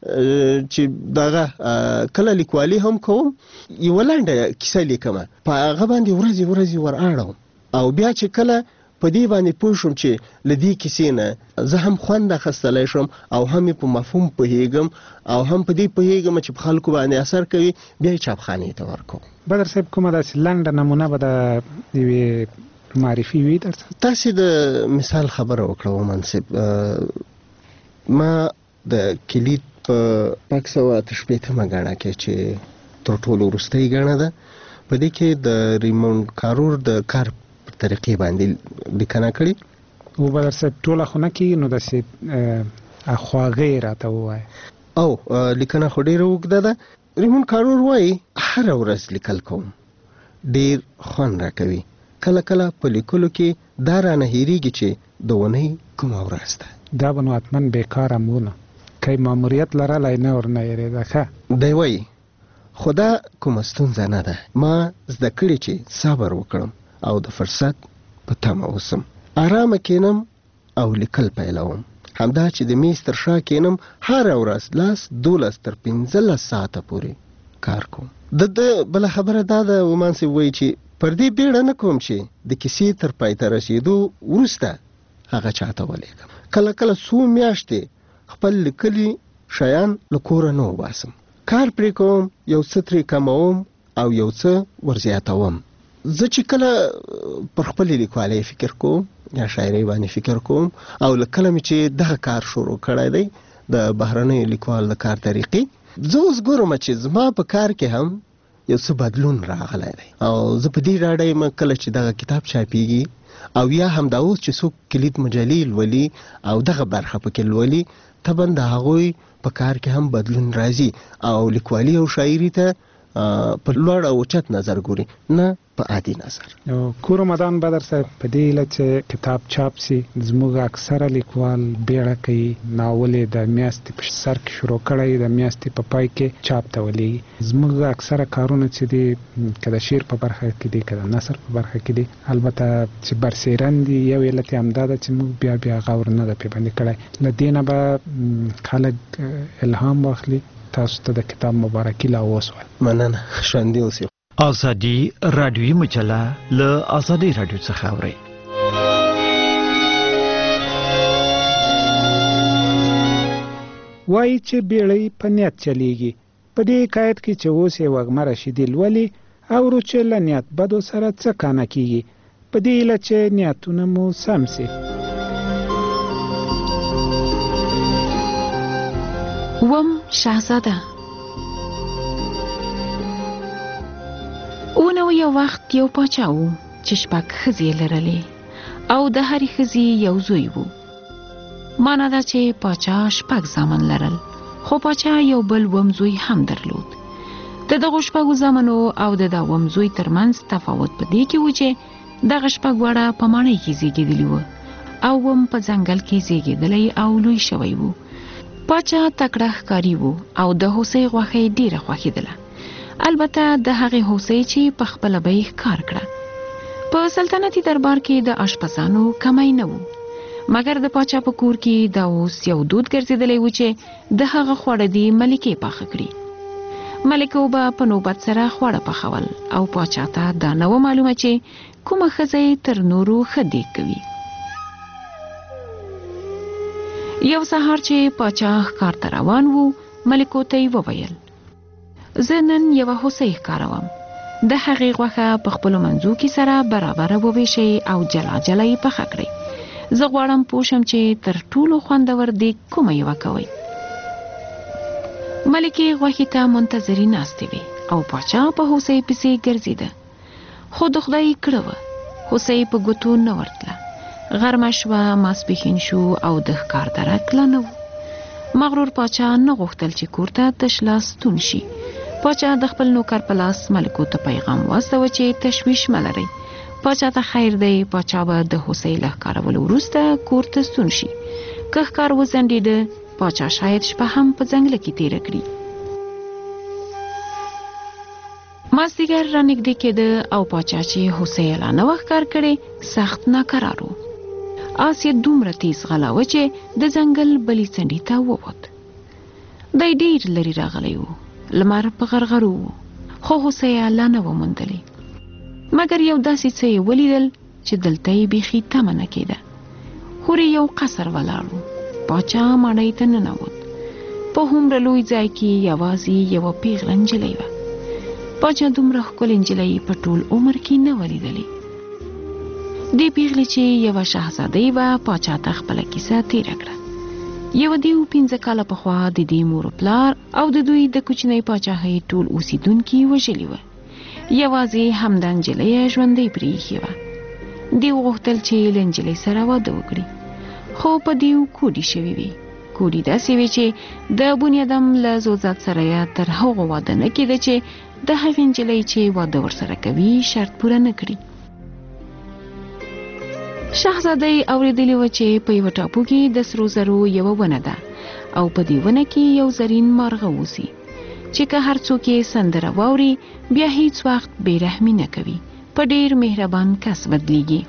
چې دغه کله لیکوالي هم کوم یوه لنډه کیسه لیکمه په هغه باندې ورځې ور اړوم او بیا چې کله په دې باندې پوه شم چې له دې کیسې نه زه هم خوند اخیستلی شم او هم په مفهوم پوهیږم او هم په دې پوهیږم چې په خلکو باندې اثر کوي بیا یې چاپخانې ته ورکوم. بدر صاحب کومه داسې لنډه نمونه به د یوې معرفي وي درته؟ تاسې د مثال خبره وکړه ومن صاحب. ما د کلید په 1988 غاڼه کې چې تر ټولو وروستۍ غاڼه ده، په دې کې د ریموند کارور د کار په طریقې باندې لیکنه کړې او بل څه ټوله خونه کې نو د سي اخواغې راته وای او لیکنه خو ډیره وګده ده. ریموند کارور وای هر ورځ لیکل کوم ډیر خوند راکوي، کله کله په لیکلو کې دا رانه هېریږي چې د ونې کومه ورځ ده. دا به نو حتما بیکاره مونه که ماموریت لرلی نه ورنه هېرېده. ښه دی وایي خو دا کومه ستونزه نه ده. ما زده کړې چې صبر وکړم او د فرصت په تمه اوسم، ارامه کینم او لیکل پیلوم. همدا چې د میز تر شا کینم هره ورځ 12 تر 15 ساعته پورې کار کوم. د بله خبره دا ده ومان صاحب وایي چې پر دې بیړه نه کوم چې د کیسې تر پای ته رسېدو وروسته هغه چاته ولیکم. کله کله څو میاشتې خپل لیکلي شیان له کوره نه وباسم، کار پرې کوم، یو څه ترې کموم او یو څه ورزیاتوم. زه چې کله پر خپلې لیکوالۍ فکر کوم یا شاعرۍ باندې فکر کوم او له کله مې چې دغه کار شروع کړی دی د بهرنیو لیکوال د کار طریقې، زه اوس ګورم چې زما په کار کې هم یو څه بدلون راغلی دی او زه په دې ډاډه یم کله چې دغه کتاب چاپیږي او یا هم دا اوس چې څوک کلید مجلې لولي او دغه برخه پکې لولي، طبعا د هغوی په کار کې هم بدلون راځي او لیکوالي او شاعري ته په لوړ او اوچت نظر ګوري، نه په عادي نظر. کور رمضان بدر صاحب په دې هیله چې کتاب چاپ سي، زموږ اکثره لیکوال بیړه کوي، ناول یې د میاشتې په سر کې شروع کړی، د میاشتې په پای کې چاپ ته ولېږي. زموږ اکثره کارونه چې دي که د شعر په برخه کې دي که د نثر په برخه کې دي، البته چې برسېرن دي، یو علت یې همدا ده چې موږ بیا غور نه ده پرې باندې کړی. له دې نه به خلک الهام واخلي. تاسو ته د کتاب مبارکي لا اوس وایم. مننه. ژوندي اوسئ. ازادي رادیویي مجله له ازادي رادیو څخه اورئ. وایي چې بیړۍ په نیت چلیږي. په دې حکایت کې چې اوس یې وږمه رشیدي لولي اورو چې له نیت بدو سره څه کانه کیږي، په دې هیله چې نیتونه مو سم سي. وم شاهزاده. اونو یو وخت یو پاچا و چې 6 ښځې لرلې او د هرې ښځې یو زوی و. مانا ده چې پاچا 6 زامن لرل، خو پاچا یو بل وم زوی هم درلود. د دغو 6 زامنو او د دا وم زوی ترمنځ تفاوت په دې کې و چې دغه 6 واړه په ماڼۍ کې زیږېدلي وو او وم په ځنګل کې زیږېدلی او لوی شوی و. پاچا تکړه ښکاري و او د هوسۍ غوښه ډیره خوښېدله، البته د هغې هوسۍ چې په خپله به یې ښکار کړه. په سلطنتي دربار کې د اشپزانو کمی نه و، مګر د پاچا په کور کې دا اوس یو دود ګرځېدلی و چې د هغه خواړه دي ملکې پاخه کړي. ملکو به په نوبت سره خواړه پخول او پاچا ته دا نه و معلومه چې کومه ښځه تر نورو ښه دیګ کوي. یو سهار چې پاچا ښکار ته روان و، ملکو ته یې وویل زه نن یوه هوسۍ ښکاروم، د هغې غوښه په خپلو منځو کې سره برابره وویشئ او جلا جلا یې پخه کړئ. زه غواړم پوه شم چې تر ټولو خوندور دیګ کومه یوه کوئ. ملکې غوښې ته منتظرې ناستې وې او پاچا په هوسۍ پسې ګرځېده، خو د خدای کړه وه هوسۍ په ګوتو نه ورتله. غرمه شوه، ماسپښین شو او د ښکار درک لا نه و. مغرور پاچا نه غوښتل چې کور ته تش لاس ستون شي. پاچا د خپل نوکر په لاس ملکو ته پیغام واستوه چې تشویش مه لرئ، پاچا ته خیر دی، پاچا به د هوسۍ له ښکارولو وروسته کور ته ستون شي. که ښکار وځنډېده، پاچا شاید شپه هم په ځنګله کې تیره کړي. مازدیګر رانږدې کېده او پاچا چې هوسۍ لا نه وه ښکار کړې سخت ناکرار و. آس یې دومره تیز غلاوه چې د ځنګل بلې څنډې ته ووت. دی ډېر لرې راغلی و، لمر په غرغرو و، خو هوسۍ یې لا نه وه موندلې. مګر یو داسې څه یې ولیدل چې دلته یې بیخي تمه نه کېده. هورې یو قصر ولاړ و. پاچا ماڼۍ ته ننوت. په هومره لوی ځای کې یوازې یوه پیغله نجلۍ وه. پاچا دومره ښکلې نجلۍ په ټول عمر کې نه وه لیدلې. دې پیغلې چې یوه شهزادۍ وه، پاچا ته خپله کیسه تېره کړه. یو دیو 15 کاله پخوا د دې مور پلار او د دوی د کوچنۍ پاچاهۍ ټول اوسیدونکي وژلي وو. یوازې همدا نجلۍ ژوندۍ پرېښې وه. دیو غوښتل چې له نجلۍ سره واده وکړي، خو په دیو کوډې شوې وې. کوډې داسې وې چې د بنیادم له زوځات سره یې تر هغو واده نه کېده چې د هغې نجلۍ چې واده ورسره کوي شرط پوره نه کړي. شاهزاده اوریدلی و چې په یو ټاپو کې د سرو زرو یو ونه ده او په دې ونه کې یو زرین مارغه اوسي چې که هر څوک یې سندره واوري بیا هیڅ وخت بې رحمي نه کوي، په ډیر مهربان کس بدلیږي.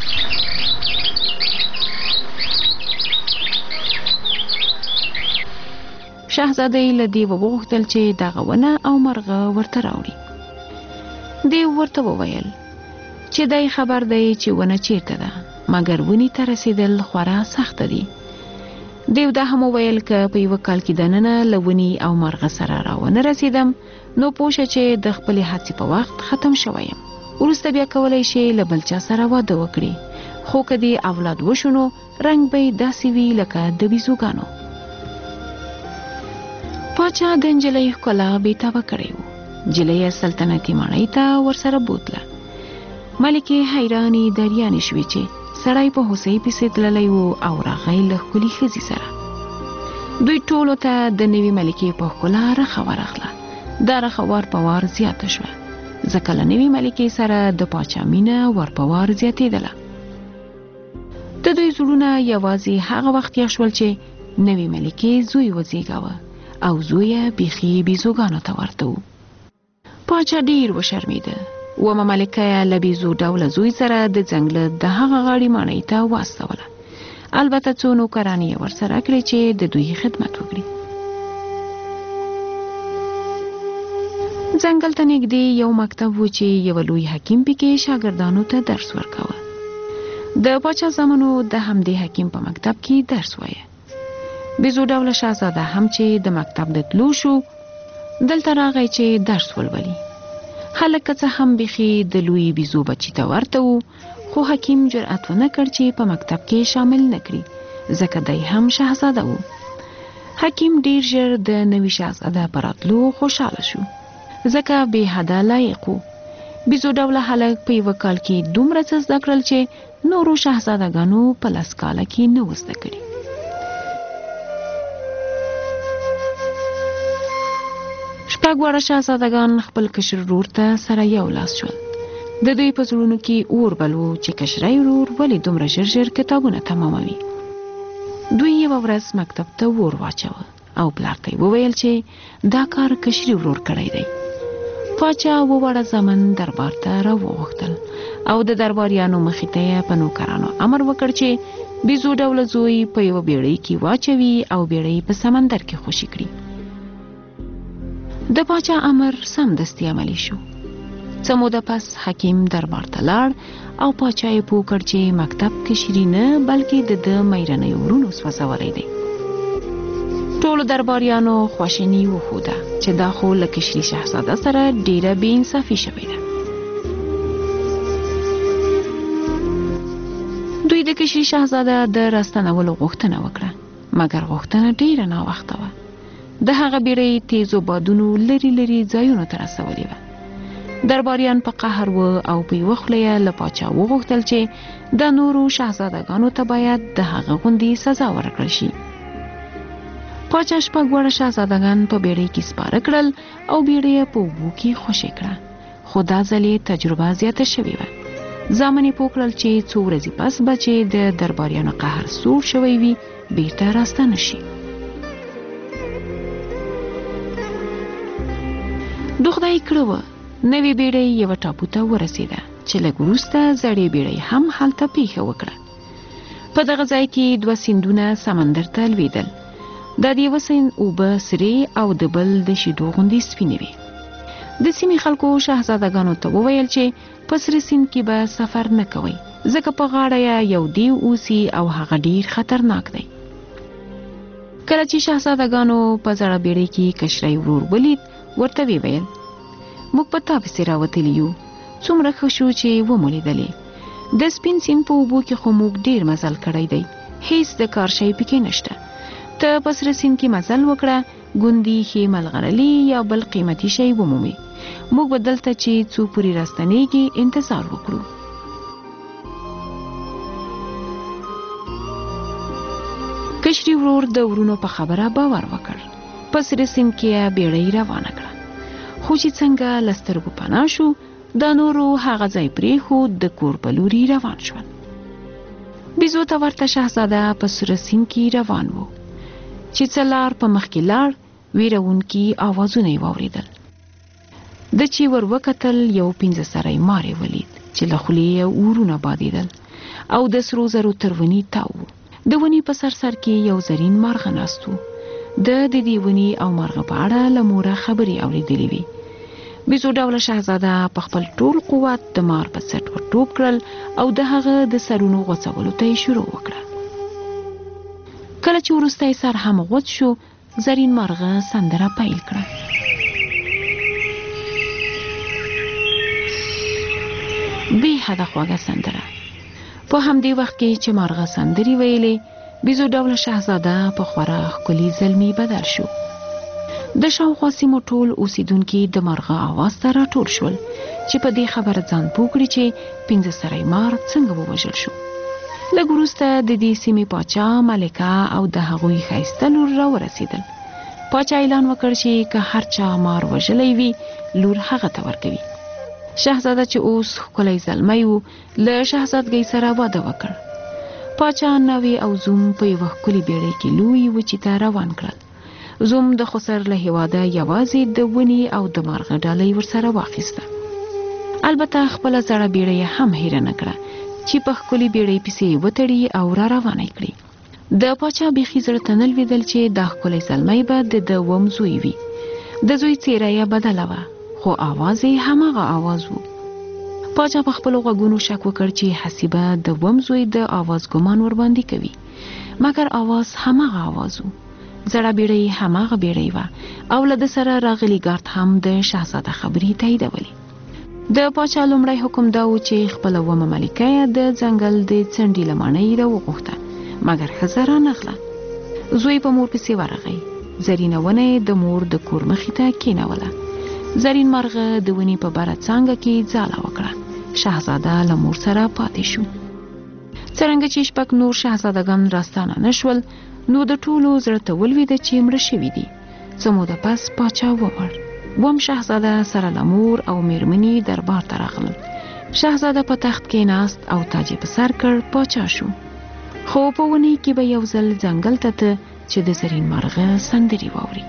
شاهزاده له دیو وغوښتل چې دغه ونه او مرغه ورته راوړي. دیو ورته وویل چې دای خبر دی چې ونه چیرته ده، مګر ونې ته رسیدل خورا سخت دي. دیو دا هم وویل که په یو کال کې دننه له ونې او مرغه سره راونه رسیدم نو پوښه چې د خپلې هڅې په وخت ختم شویم. وروسته بیا کولی شي له بل چا سره واده وکړي، خو که دې اولاد وشو نو رنګ به یې داسې وي لکه د بیزوګانو. پاچا د نجلۍ ښکلا بېتابه کړی و. نجلۍ سلطنتي ماڼۍ ته ورسره بوتله. ملکې حیرانې دریانې شوې چې سړی په هوسۍ پسې تللی و او راغی له ښکلې ښځې سره. دوی ټولو ته د نوې ملکې په ښکلا رخه ورغله. دا رخه وار په وار زیاته شوه، ځکه له نوې ملکې سره د پاچا مینه ور په وار زیاتېدله. د دوی زړونه یوازې هغه وخت یخ شول چې نوې ملکې زوی وزېږاوه او زوی یې بیخي بیزوګانو ته ورته و. پاچا ډېر وشرمېده. ومه ملکه یې له بیزو ډوله زوی سره د ځنګله د هغه غاړې ماڼۍ ته واستوله. البته څو نوکرانې یې ورسره کړې چې د دوی خدمت وکړي. ځنګل ته نږدې یو مکتب و چې یو لوی حکیم پکې شاګردانو ته درس ورکاوه. د پاچا زامنو د همدې حکیم په مکتب کې درس وایه. بیزو ډوله شاهزاده هم چې د مکتب د تلو شو دلته راغی چې درس ولولي. خلک که څه هم بیخي د لوی بیزو بچی ته ورته و، خو حکیم جرأت ونه کړ چې په مکتب کې شامل نه کړي، ځکه دی هم شاهزاده و. حکیم ډیر ژر د نوي شاهزاده په راتلو خوشحاله شو، ځکه بې حده لایق و. بیزو ډوله خلک په یوه کال کې دومره څه زده کړل چې نورو شاهزادګانو په 10 کاله کې نه و زده کړي. شپږ واړه شاهزادګان خپل کشر ورور ته سره یو لاس شول. د دوی په زړونو کې اور بل و چې کشرای ورور ولې دومره ژر ژر کتابونه تماموي. دوی یوه ورځ مکتب ته اور واچوه او پلار ته یې وویل چې دا کار کشري ورور کړی دی. پاچا وواړه زامن دربار ته راوغوښتل او د درباریانو مخې ته یې په نوکرانو امر وکړ چې بیزو ډوله زوی په یوه بیړۍ کې واچوي او بیړۍ په سمندر کې خوشي کړي. د پاچا امر سمدستي عملی شو. څه موده پس حکیم دربار ته لاړ او پاچا یې پوه کړ چې مکتب کشري نه بلکې د میرنیو ورونو سوځولی دی. ټولو درباریانو خواشیني وښوده چې دا خو له کشري شاهزاده سره ډیره بې انصافي شوې ده. دوی د کشري شاهزاده د راستنولو غوښتنه وکړه، مګر غوښتنه ډیره ناوخته وه. د هغه بیړۍ تیزو بادونو لري لري ځایونو ته رسولې وه. درباریان په قهر و او په یوه خوله یې له پاچا وغوښتل چې د نورو شاهزادګانو ته باید د هغه غوندې سزا ورکړل شي. پاچا شپږ واړه شاهزادګان په بیړۍ کې سپاره کړل او بیړۍ یې په اوبو کې خوشې کړه، خو دا ځل یې تجربه زیاته شوې وه. زامن یې پوه کړل چې څو ورځې پس به چې د درباریانو قهر سوړ شوی وي بیرته راستانه شي. د خدای کړه وه نوې بیړۍ یوه ټاپو ته ورسېده چې لږ وروسته زړې بیړۍ هم هلته پیښه وکړه. په دغه ځای کې 2 سیندونه سمندر ته لوېدل. د یوه سیند اوبه سرې او د بل د شیدو غوندې سپینې وې. د سیمې خلکو شاهزادګانو ته وویل چې په سره سیند کې به سفر نه کوئ، ځکه په غاړه یې یو دیو اوسي او هغه ډیر خطرناک دی. کله چې شاهزادګانو په زړه بیړۍ کې کشري ورور ولید ورته ویل موږ په تا پسې راوتلي یو، څومره ښه شو چې ومو لیدلې. د سپین سیند په اوبو کې خو موږ ډیر مزل کړی دی، هیڅ د کار شی پکې نشته. ته په سره سیند کې مزل وکړه، ګوندي ښې ملغلرې یا بل قیمتي شی ومومي. موږ به دلته چې څو پورې راستنېږي انتظار وکړو. کشري ورور د ورونو په خبره باور وکړ. په سره سیند کې بیړۍ روانه کړه. خو چې څنګه له سترګو پناه شو، دا نورو هغه ځای پرېښود، د کور په لوري روان شول. بیزو ته ورته شهزاده په سره سیند کې روان و چې څه لار په مخکې لاړ، ویرونکي آوازونه یې واورېدل. د چې ور وکتل یو 15 سری مار یې ولید چې له خولې یې اورونه بادېدل او د سرو زرو تروني تاو. د ونې په سر کې یو زرین مارغه ناست و. د دې ونې او مارغه په اړه له موره خبرې اورېدلې وې. بیزو ډوله شهزاده په خپل ټول قوت د مار په سټ ور ټوپ کړل او د هغه د سرونو غوڅولو ته یې شروع وکړه. کله چې وروستی سر هم غوڅ شو، زرین مارغه سندره پیل کړه. بې حده خوږه سندره. په همدې وخت کې چې مارغه سندرې ویلې، بیزو ډوله شهزاده په خورا ښکلي زلمي بدل شو. د شاوخوا سیمو ټول اوسیدونکي د مارغه آواز ته راټول شول چې په دې خبره ځان پوه کړي چې 15 سری مار څنګه ووژل شو. لږ وروسته د دې سیمې پاچا، ملکه او د هغوی ښایسته لور راورسېدل. پاچا اعلان وکړ چې که هر چا مار وژلی وي، لور هغه ته ورکوي. شهزاده چې اوس ښکلی زلمی و، له شهزادګۍ سره واده وکړ. پاچا ناوې او زوم په یوه ښکلې بیړۍ کې لوی وچې ته روان کړل. زوم د خسر له هېواده یوازې د ونې او د مارغه ډالۍ ورسره واخیسته. البته خپله زړه بیړۍ هم هیره نه کړه چې په ښکلې بیړۍ پسې وتړي او را روانه کړي. د پاچا بیخي زړه ته نه لوېدل چې دا ښکلی زلمی به د ده وم زوی وي. د زوی څېره یې بدله وه، خو آواز یې هماغه آواز و. پاچا په خپلو غوږونو شک وکړ چې حسیبه د وم زوی د آواز ګمان ورباندې کوي، مګر آواز هماغه آواز و. زړه بیړۍ هماغه بیړۍ وه او له ده سره راغلی ګارد هم د شهزاده خبرې تاییدولې. د پاچا لومړی حکم دا و چې خپله ومه ملکه یې د ځنګل د څنډې له ماڼۍ راوغوښته، مګر ښځه رانغله. زوی په مور پسې ورغی. زرینه ونه یې د مور د کور مخې ته کېنوله. زرین مرغه د ونې په بره څانګه کې ځاله وکړه. شهزاده له مور سره پاتې شو. څرنګه چې شپږ نور شهزادګان راستانه نه شول، نو د ټولو زړه ته ولوېده چې مړه شوي دي. څه موده پس پاچا ومړ. وم شهزاده سره له مور او میرمنې دربار ته راغلل. شهزاده په تخت کې ناست او تاج یې په سر کړ، پاچا شو. خو په ونې کې به یو ځل ځنګل ته ته چې د زرین مرغه سندرې واوري.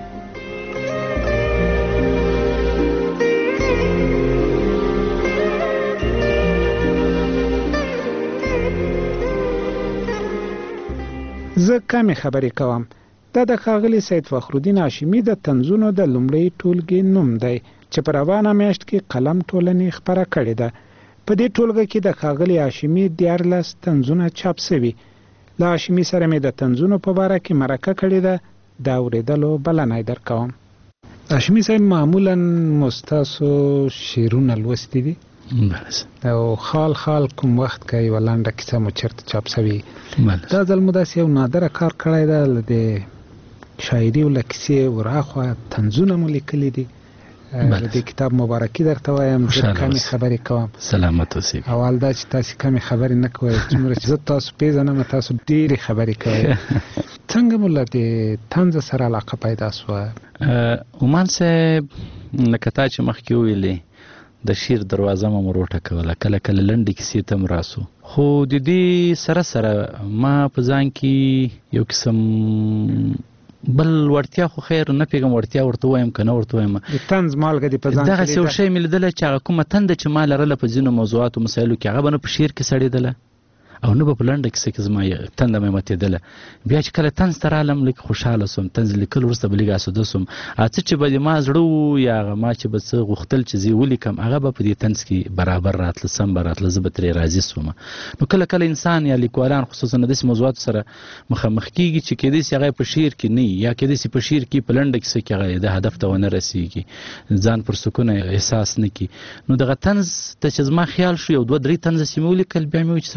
زه کمې خبرې کوم. دا د ښاغلي سید فخرالدین هاشمي د طنزونو د لومړۍ ټولګې نوم دی چې په روانه میاشت کې قلم ټولنې خپره کړې ده. په دې ټولګه کې د ښاغلي هاشمي 14 طنزونه چاپ شوي. له هاشمي سره مې د طنزونو په باره کې مرکه کړې ده. د اورېدلو بلنه درکوم. هاشمي صاحب، معمولا مستاسو شعرونه لوستي دي؟ او خال کوم وخت کې یو لنډه کیسه مو چرته چاپ شوی؟ دا ځل مو داسې یو نادره کار کړی ده، د شاعري او کیسې ورهاخوا طنزونه مو لیکلي دي. د کتاب مبارکي درته وایم. زه کمې خبرې کوم. سلامت اوسئ. اول دا چې تاسو کمې خبرې نه کوئ، څومره چې زه تاسو پیژنم تاسو ډېرې خبرې کوئ. څنګه مو له دې طنز سره علاقه پیدا شوه؟ عمان صاحب، لکه تا چې مخکې وویلې، د شعر دروازه مو وروټه کوله، کله کله لنډې کیسې ته م راسو. خو د دې سره سره ما په ځان کې یو قسم بل وړتیا، خو خیر نه پیږم وړتیا ورته وایم که نه ورته وایم، د طنز مالګه دې په ځان کې دغسې یو شی مې لیدله چې هغه کومه تنده چې ما لرله په ځینو موضوعاتو مسایلو کې، هغه به نه په شعر کې سړېدله او نه به په لنډه کیسه کې زما تنده مې ماتېدله. بیا چې کله طنز ته رالم، لږ خوشحاله سوم. طنز لیکل وروسته به لږ اسوده سوم. څه چې به ما زړه و یا هغه ما چې به څه غوښتل چې زه ولیکم، هغه به په دې طنز کې برابر راتله، سم به راتله، زه به ترې راضي سوم. نو کله کله انسان یا لیکوالان خصوصا داسې موضوعاتو سره مخامخ کېږي چې کېدای شي هغه په شعر کې نه وي، یا کېدای شي په شعر کې په لنډه کیسه کې هغه د هدف ته ونه رسېږي، ځان پر سکون احساس نه کړي. نو دغه طنز ته چې زما خیال شو، یو 2-3 طنزه چې مې ولیکل، بیا مې وویل چې سړی ولاړه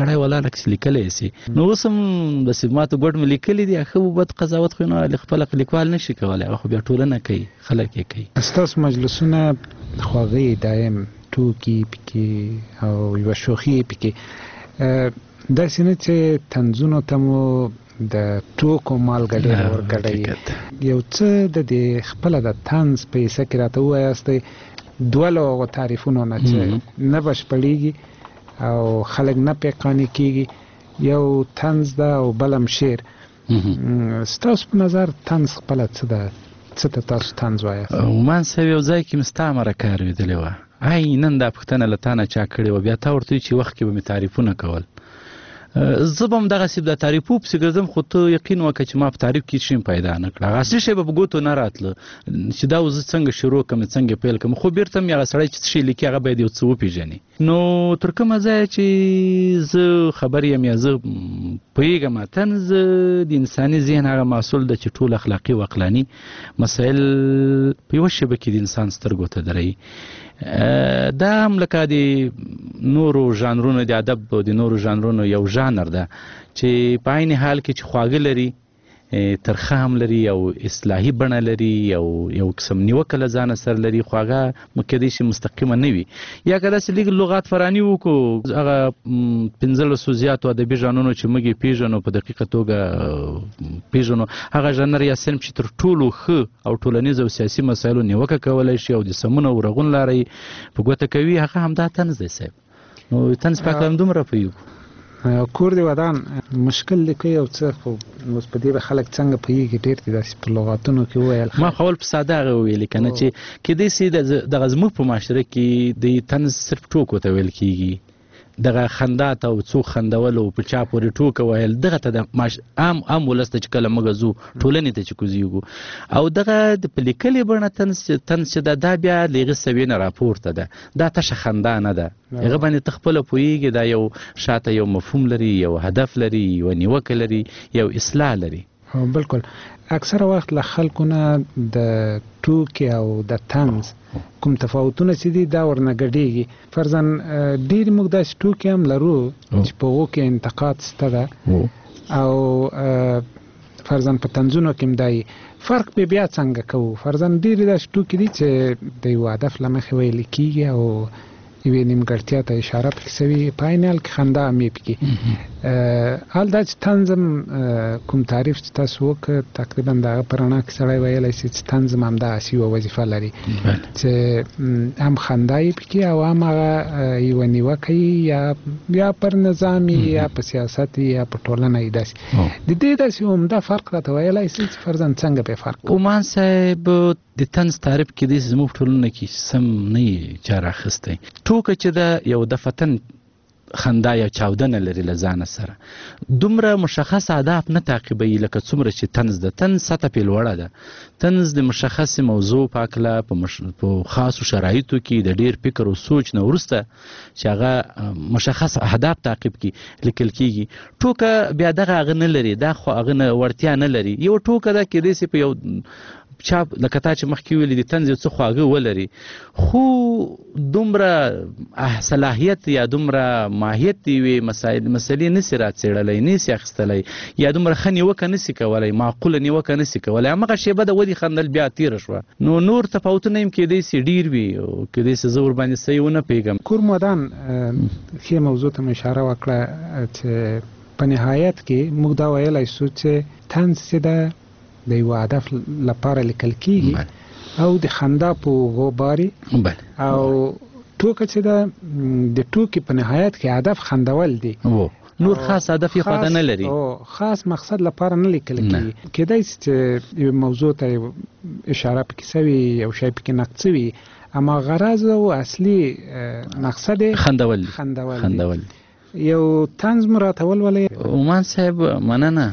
عکس لیکلی سي نو اوس هم د سیماتو ګډ مې لیکلي دي ښه بد قضاوت خو نو خپل لیکوال نشي کولی هغه خو بیا ټولنه کوي خلک یې کوي ستاسو مجلسونه خواږه دایم ټوکي پکې او یوه شوخي پکې داسې نه چې طنزونو ته مو د ټوکو مالګه ډېره ورګډوي یو څه د دې خپله د طنز په حصه کې راته ووایاستئ دولو هغو تعریفونو نه چې نه بشپړېږي او خلک نه پې قانع کېږي یو طنز ده او بل هم شعر ستاسو په نظر طنز خپله څه ده څه ته تاسو طنز وایاست عمان صاحب یو ځای کې مې ستا مرکه اورېدلې وه نن دا پوښتنه له تا نه چا کړې وه بیا تا ورته وایي چې وخت کې به مې تعریفونه کول زه به هم دغسې د تعریفو پسې ګرځم خو ته یقین وکړه چې ما په تعریف کې شی پیدا نه کړه هغه اصلي شی به په ګوتو نه راتله چې دا زه څنګه شروع کړم څنګه پیل کړم خو بېرته مې هغه سړی چې شی لیکي هغه باید یو څه وپېژني نو تر کومه ځایه چې زه خبر یم یا زه پوهېږم طنز د انساني ذهن هغه محصول ده چې ټول اخلاقي او عقلاني مسایل په یوه شیبه کې د انسان سترګو ته درایي دا هم لکه د نورو ژانرونو د ادب او د نورو ژانرونو یو ژانر ده چې په عین حال کې چې خواږه لري ترخه هم لري او اصلاحي بڼه لري یو قسم نیوکه له ځانه سره لري خو هغه کیدای شي مستقیمه نه وي یا که داسې لږ لغات فراني وکړو هغه 15 زیاتو ادبي ژانرونو چې موږ یې پېژنو په دقیقه توګه پېژنو هغه ژانر یا صنف چې تر ټولو ښه او ټولنیز او سیاسي مسایلو نیوکه کولی شي او د سمون او رغون لاره یې په ګوته کوي هغه همدا طنز دی صاحب نو طنز په هکله همدومره پوهېږو کور دی ودان مشکل دی کوي او څه خو اوس په دې به خلک څنګه پوهېږي ډېر دي داسې په لغاتونو کې وویل ما خو اول په ساده هغه وویلې که نه چې کیدای سي دغه زموږ په معاشره کې د طنز صرف ټوکو ته ویل کېږي دغه خندا ته او څوک خندول او په چا پورې ټوکه ویل دغه ته د عام ولس ته چې کله موږ ځو ټولنې ته چې کوزیږو او دغه د په لیکلې بڼه طنز چې ده دا بیا له هغې سویې نه راپورته ده دا تشه خندا نه ده هغه باندې ته خپله پوهېږي دا یو شاته یو مفهوم لري یو هدف لري یو نیوکه لري یو اصلاح لري بالکل اکثره وخت له خلکو نه د ټوکې او د طنز کوم تفاوتونه چې دي دا ورنه ګډېږي فرضاً ډېرې موږ داسې ټوکې هم لرو چې په هغو کې انتقاد شته ده او فرضاً په طنزونو کې هم دا فرق به بیا څنګه کوو فرضاً ډېرې داسې ټوکې دي چې د یو هدف له مخې ویل کېږي او یوې نیمګړتیا ته اشاره پکې سوي په عین حال کې خندا هم یې پکې حال دا چې طنز هم کوم تعریف چې تاسو وکړ تقریبا د هغه په رڼا کې سړی ویلی شي چې طنز هم همداسې یوه وظیفه لري چې هم خندا یې پکې او هم هغه یوه نیوکه یا پر نظام یا په سیاست یا په ټولنه یې داسې د دې داسې عمده فرق راته ویلی شي چې فرضاً څنګه پې فرق عمان صاحب د طنز تعریف کې داسې زموږ ټولنه کې سم نه یې چا راخیستی ټوکه چې ده یو دفتن خندا یا چاودنه لري له ځانه سره دومره مشخص اهداف نه تعقیبوي لکه څومره چې طنز ده طنز سطح پې لوړه ده طنز د مشخصې موضوع په هکله په خاصو شرایطو کې د ډېر فکر او سوچ نه وروسته چې هغه مشخص اهداف تعقیب کړي لیکل کېږي ټوکه بیا دغه هغه نه لري دا خو هغه نه وړتیا نه لري یو ټوکه ده کیدای سي په یو چا لکه تا چې مخکې ویلي د طنز یو څه خواږه ولري خو دومره صلاحیت یا دومره ماهیت د یوې مسلې نسي راڅېړلی نسي اخیستلی یا دومره ښه نیوکه نسي کولی معقوله نیوکه نسي کولی همغه شیبه د ودې خندل بیا تېره شوه نو نور تفاوتونه هم کیدای سي ډېر وي او کیدای سي زه ورباندې صحیح ونه پوهېږم کور مدان ښې موضوع ته مې اشاره وکړه چې په نهایت کې موږ دا ویلی شو چې طنز چې ده د یو هدف لپاره لیکل کېږي او د خندا په اوږو باري او ټوکه چې ده د ټوکې په نهایت کې هدف خندول دي نور خاص هدف یې خواته نه لري خاص مقصد لپاره نه لیکل کېږي کیدای شي چې یو موضوع ته اشاره پکې سوي یو شی پکې نقد سوي اما غرض او اصلي مقصد خندول یو طنز مو راته ولولئ عمان صاحب مننه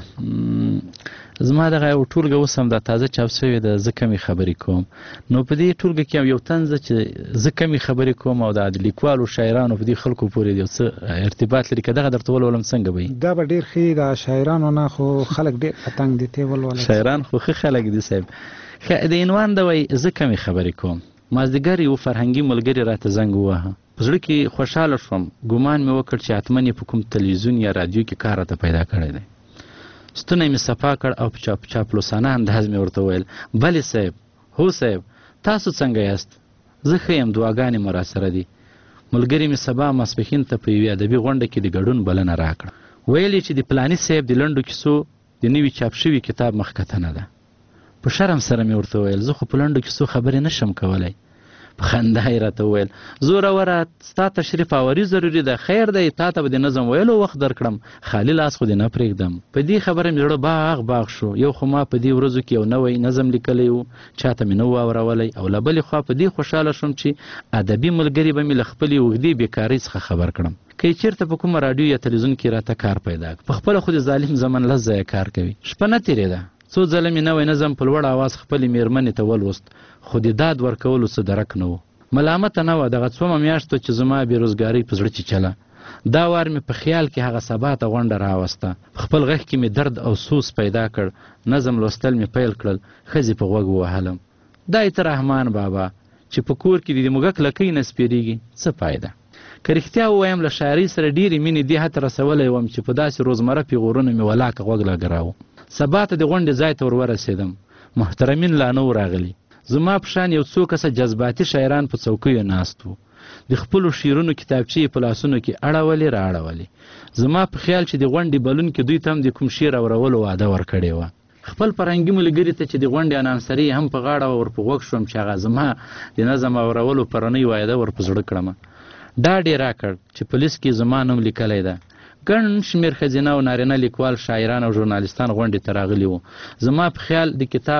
زما دغه یو ټولګه اوس هم دا تازه چاپ شوې ده زه کمې خبرې کوم نو په دې ټولګه کې هم یو طنز ده چې زه کمې خبرې کوم او د لیکوالو شاعرانو په دې خلکو پورې یو څه ارتباط لري که دغه درته ولولم څنګه به دا به ډېر ښه د شاعرانو نه خو خلک ډېر په تنګ دي ته ولولئ شاعران خو ښه خلک دي صاحب د عنوان د وایي زه کمې خبرې کوم مازدیګر یو فرهنګي ملګري راته زنګ وواهه. په زړه کې خوشحاله شوم. ګمان مې وکړ چې حتماً یې په کوم تلویزیون یا رادیو کې کار راته پیدا کړی دی. ستونی مې صفا کړ او په چاپلوسانه انداز مې ورته وویل بلې صاحب، هو صاحب، تاسو څنګه یاست؟ زه ښه یم، دعاګانې مو راسره دي. ملګري مې سبا ماسپښین ته په یوې ادبي غونډه کې د ګډون بلنه راکړه. ویل یې چې د فلاني صاحب د لنډو کیسو د نوي چاپ شوي کتاب مخکتنه ده. په شرم سره مې ورته وویل زه خو په لنډو کیسو خبرې نشم کولی. په خندا یې راته وویل زوروره ستا تشریف آوري ضروري ده، خیر دی تا ته به د نظم ویلو وخت درکړم، خالي لاس خو دې نه پرېږدم. په دې خبره مې زړه باغ شو. یو خو ما په دې ورځو کې یو نوی نظم لیکلی و، چاته مې نه و اورولی، او له بلې خوا په دې خوشحاله شوم چې ادبي ملګري به مې له خپلې اوږدې بېکارۍ څخه خبر کړم. که یې چېرته په کومه راډیو یا تلویزیون کې راته کار پیدا کړ. په خپله خو د ظالم زمن لس ځایه کار کوي. شپه نه تېرېده، څو ځله مې نوی نظم په لوړ اواز خپلې مېرمنې ته ولوست، خو د داد ورکولو څه درک نه و. ملامته نه وه، دغه څومه میاشتو چې زما بېروزګارۍ په زړه چیچله. دا وار مې په خیال کې هغه سبا ته غونډه راوسته. په خپل غږ کې مې درد او سوس پیدا کړ. نظم لوستل مې پیل کړل. ښځې په غوږ ووهلم دای ته رحمان بابا چې په کور کې د موږک لکۍ نه سپېرېږي څه فایده. که رښتیا ووایم له شاعرۍ سره ډېرې مینې دې حد رسولی وم چې په داسې روزمره پیغورونو مې ولاکه غوږ لګراوه. سبا ته د غونډې ځای ته ورورسېدم. محترمین لا نه و راغلي. زما په شان یو څو کسه جذباتي شاعران په څوکیو ناست وو. د خپلو شعرونو کتابچې په لاسونو کې اړولې را اړولې. زما په خیال چې د غونډې بلون کې دوی ته هم د کوم شعر اورولو وعده ورکړې وه. خپل فرهنګي ملګري ته چې د غونډې انانسري هم په غاړه ور په غوږ شوم چې هغه زما د نظم اورولو پرنۍ وعده ور په زړه کړمه. ډاډ یې راکړ چې په لیست کې زما نوم لیکلی ده. ګڼ شمېر ښځینه او نارینه لیکوال، شاعران او ژورنالستان غونډې ته راغلي وو. زما په خیال د کتاب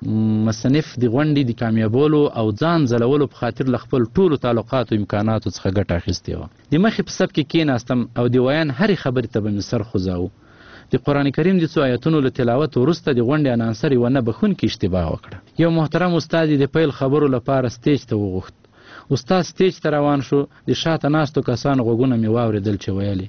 مصنف د غونډې د کامیابولو او ځان ځلولو په خاطر له خپل ټولو تعلقاتو امکاناتو څخه ګټه اخیستې وه. د مخې په صف کې کېناستم او د ویان هرې خبرې ته به مې سر خوځاوه. د قرآن کریم د څو آیتونو له تلاوت وروسته د غونډې انانسر یوه نه بخونکې اشتباه وکړه. یو محترم استاد یې د پیل خبرو لپاره سټیج ته وغوښت. استاد سټیج ته روان شو. د شاته ناستو کسانو غوږونه مې واورېدل چې ویلې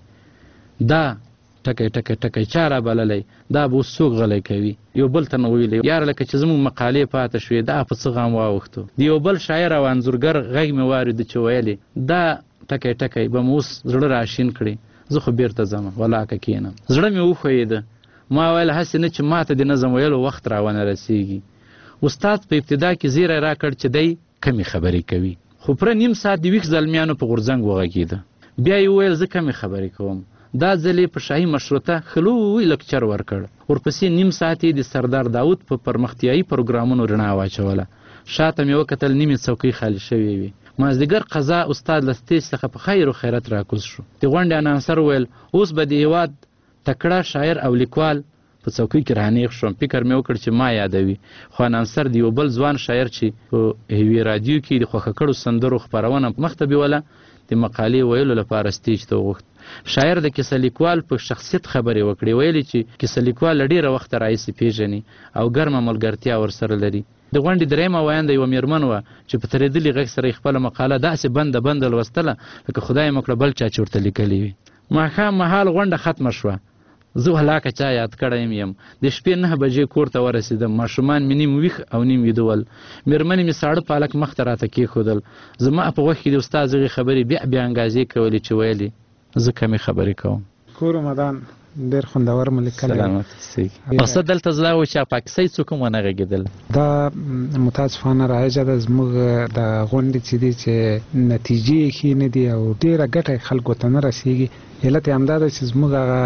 دا ټکی ټکی ټکی چا را بللی، دا به اوس څوک غلی کوي. یو بل ته نه ویلی یاره لکه چې زموږ مقالې پاته شوې دا په څه غم واوښتو. د یو بل شاعر او انځورګر غږ مې واورېده چې ویلې دا ټکی ټکی به مو اوس زړه راشین کړي، زه خو بیرته ځم ولاکه کښېنم. زړه مې وښویېده. ما ویل هسې نه چې ماته د نظم ویلو وخت را ونه رسېږي. استاد په ابتدا کې زیری راکړ چې دی کمې خبرې کوي، خو پوره نیم ساعت د ویښ زلمیانو په غورځنګ وغږېده. بیا یې وویل زه کمې خبرې کوم. دا ځل یې په شاهي مشروطه خلوی لکچر ورکړ. ورپسې نیم ساعت یې د سردار داود په پرمختیایي پروګرامونو رڼا واچوله. شاته مې وکتل نیمې څوکۍ خالي شوې وې. مازدیګر قضا استاد له سټیج څخه په خیر و خیرت راکوز شو. د غونډې انانسر وویل اوس به د هېواد تکړه شاعر او لیکوال په څوکۍ کې رانیغ شوم. فکر مې وکړ چې ما یادوي، خو انانسر د یو بل ځوان شاعر چې په یوې رادیو کې د خوښه کړو سندرو خپرونه مخته بیوله د مقالې ویلو لپاره سټیج ته وغوښت. شاعر د کیسه لیکوال په شخصیت خبرې وکړې. ویلې چې کیسه لیکوال له ډېره وخته راهیسې پیژني او ګرمه ملګرتیا ورسره لري. د غونډې درېیمه ویانده یوه مېرمن وه چې په ترېدلي غږ سره یې خپله مقاله داسې بنده لوستله لکه خدای مو کړه بل چا چې ورته لیکلې وي. ماښام مهال غونډه ختمه شوه. زه ولاکه چا یاد کړی یم. د شپې 9 بجې کور ته ورسېدم. ماشومان مې نیم ویښ او نیم ویده ول. مېرمنې مې ساړه پالک مخ ته راته کېښودل. زما په غوږ کې د استاد هغې خبرې بیا انګازې کولې چې ویلې زه کمې خبرې کوم. کور رمضان ډېر خوندور مو لیکلی. سلامت اوسئ. مقصد دلته زه و چې پاکستۍ څوک هم ونه غږېدل. دا متاسفانه رایجه ده. زموږ د غونډې چې دي چې نتیجې یې ښې نه دي او ډېره ګټه خلکو ته نه رسېږي. علت یې همدا ده چې زموږ هغه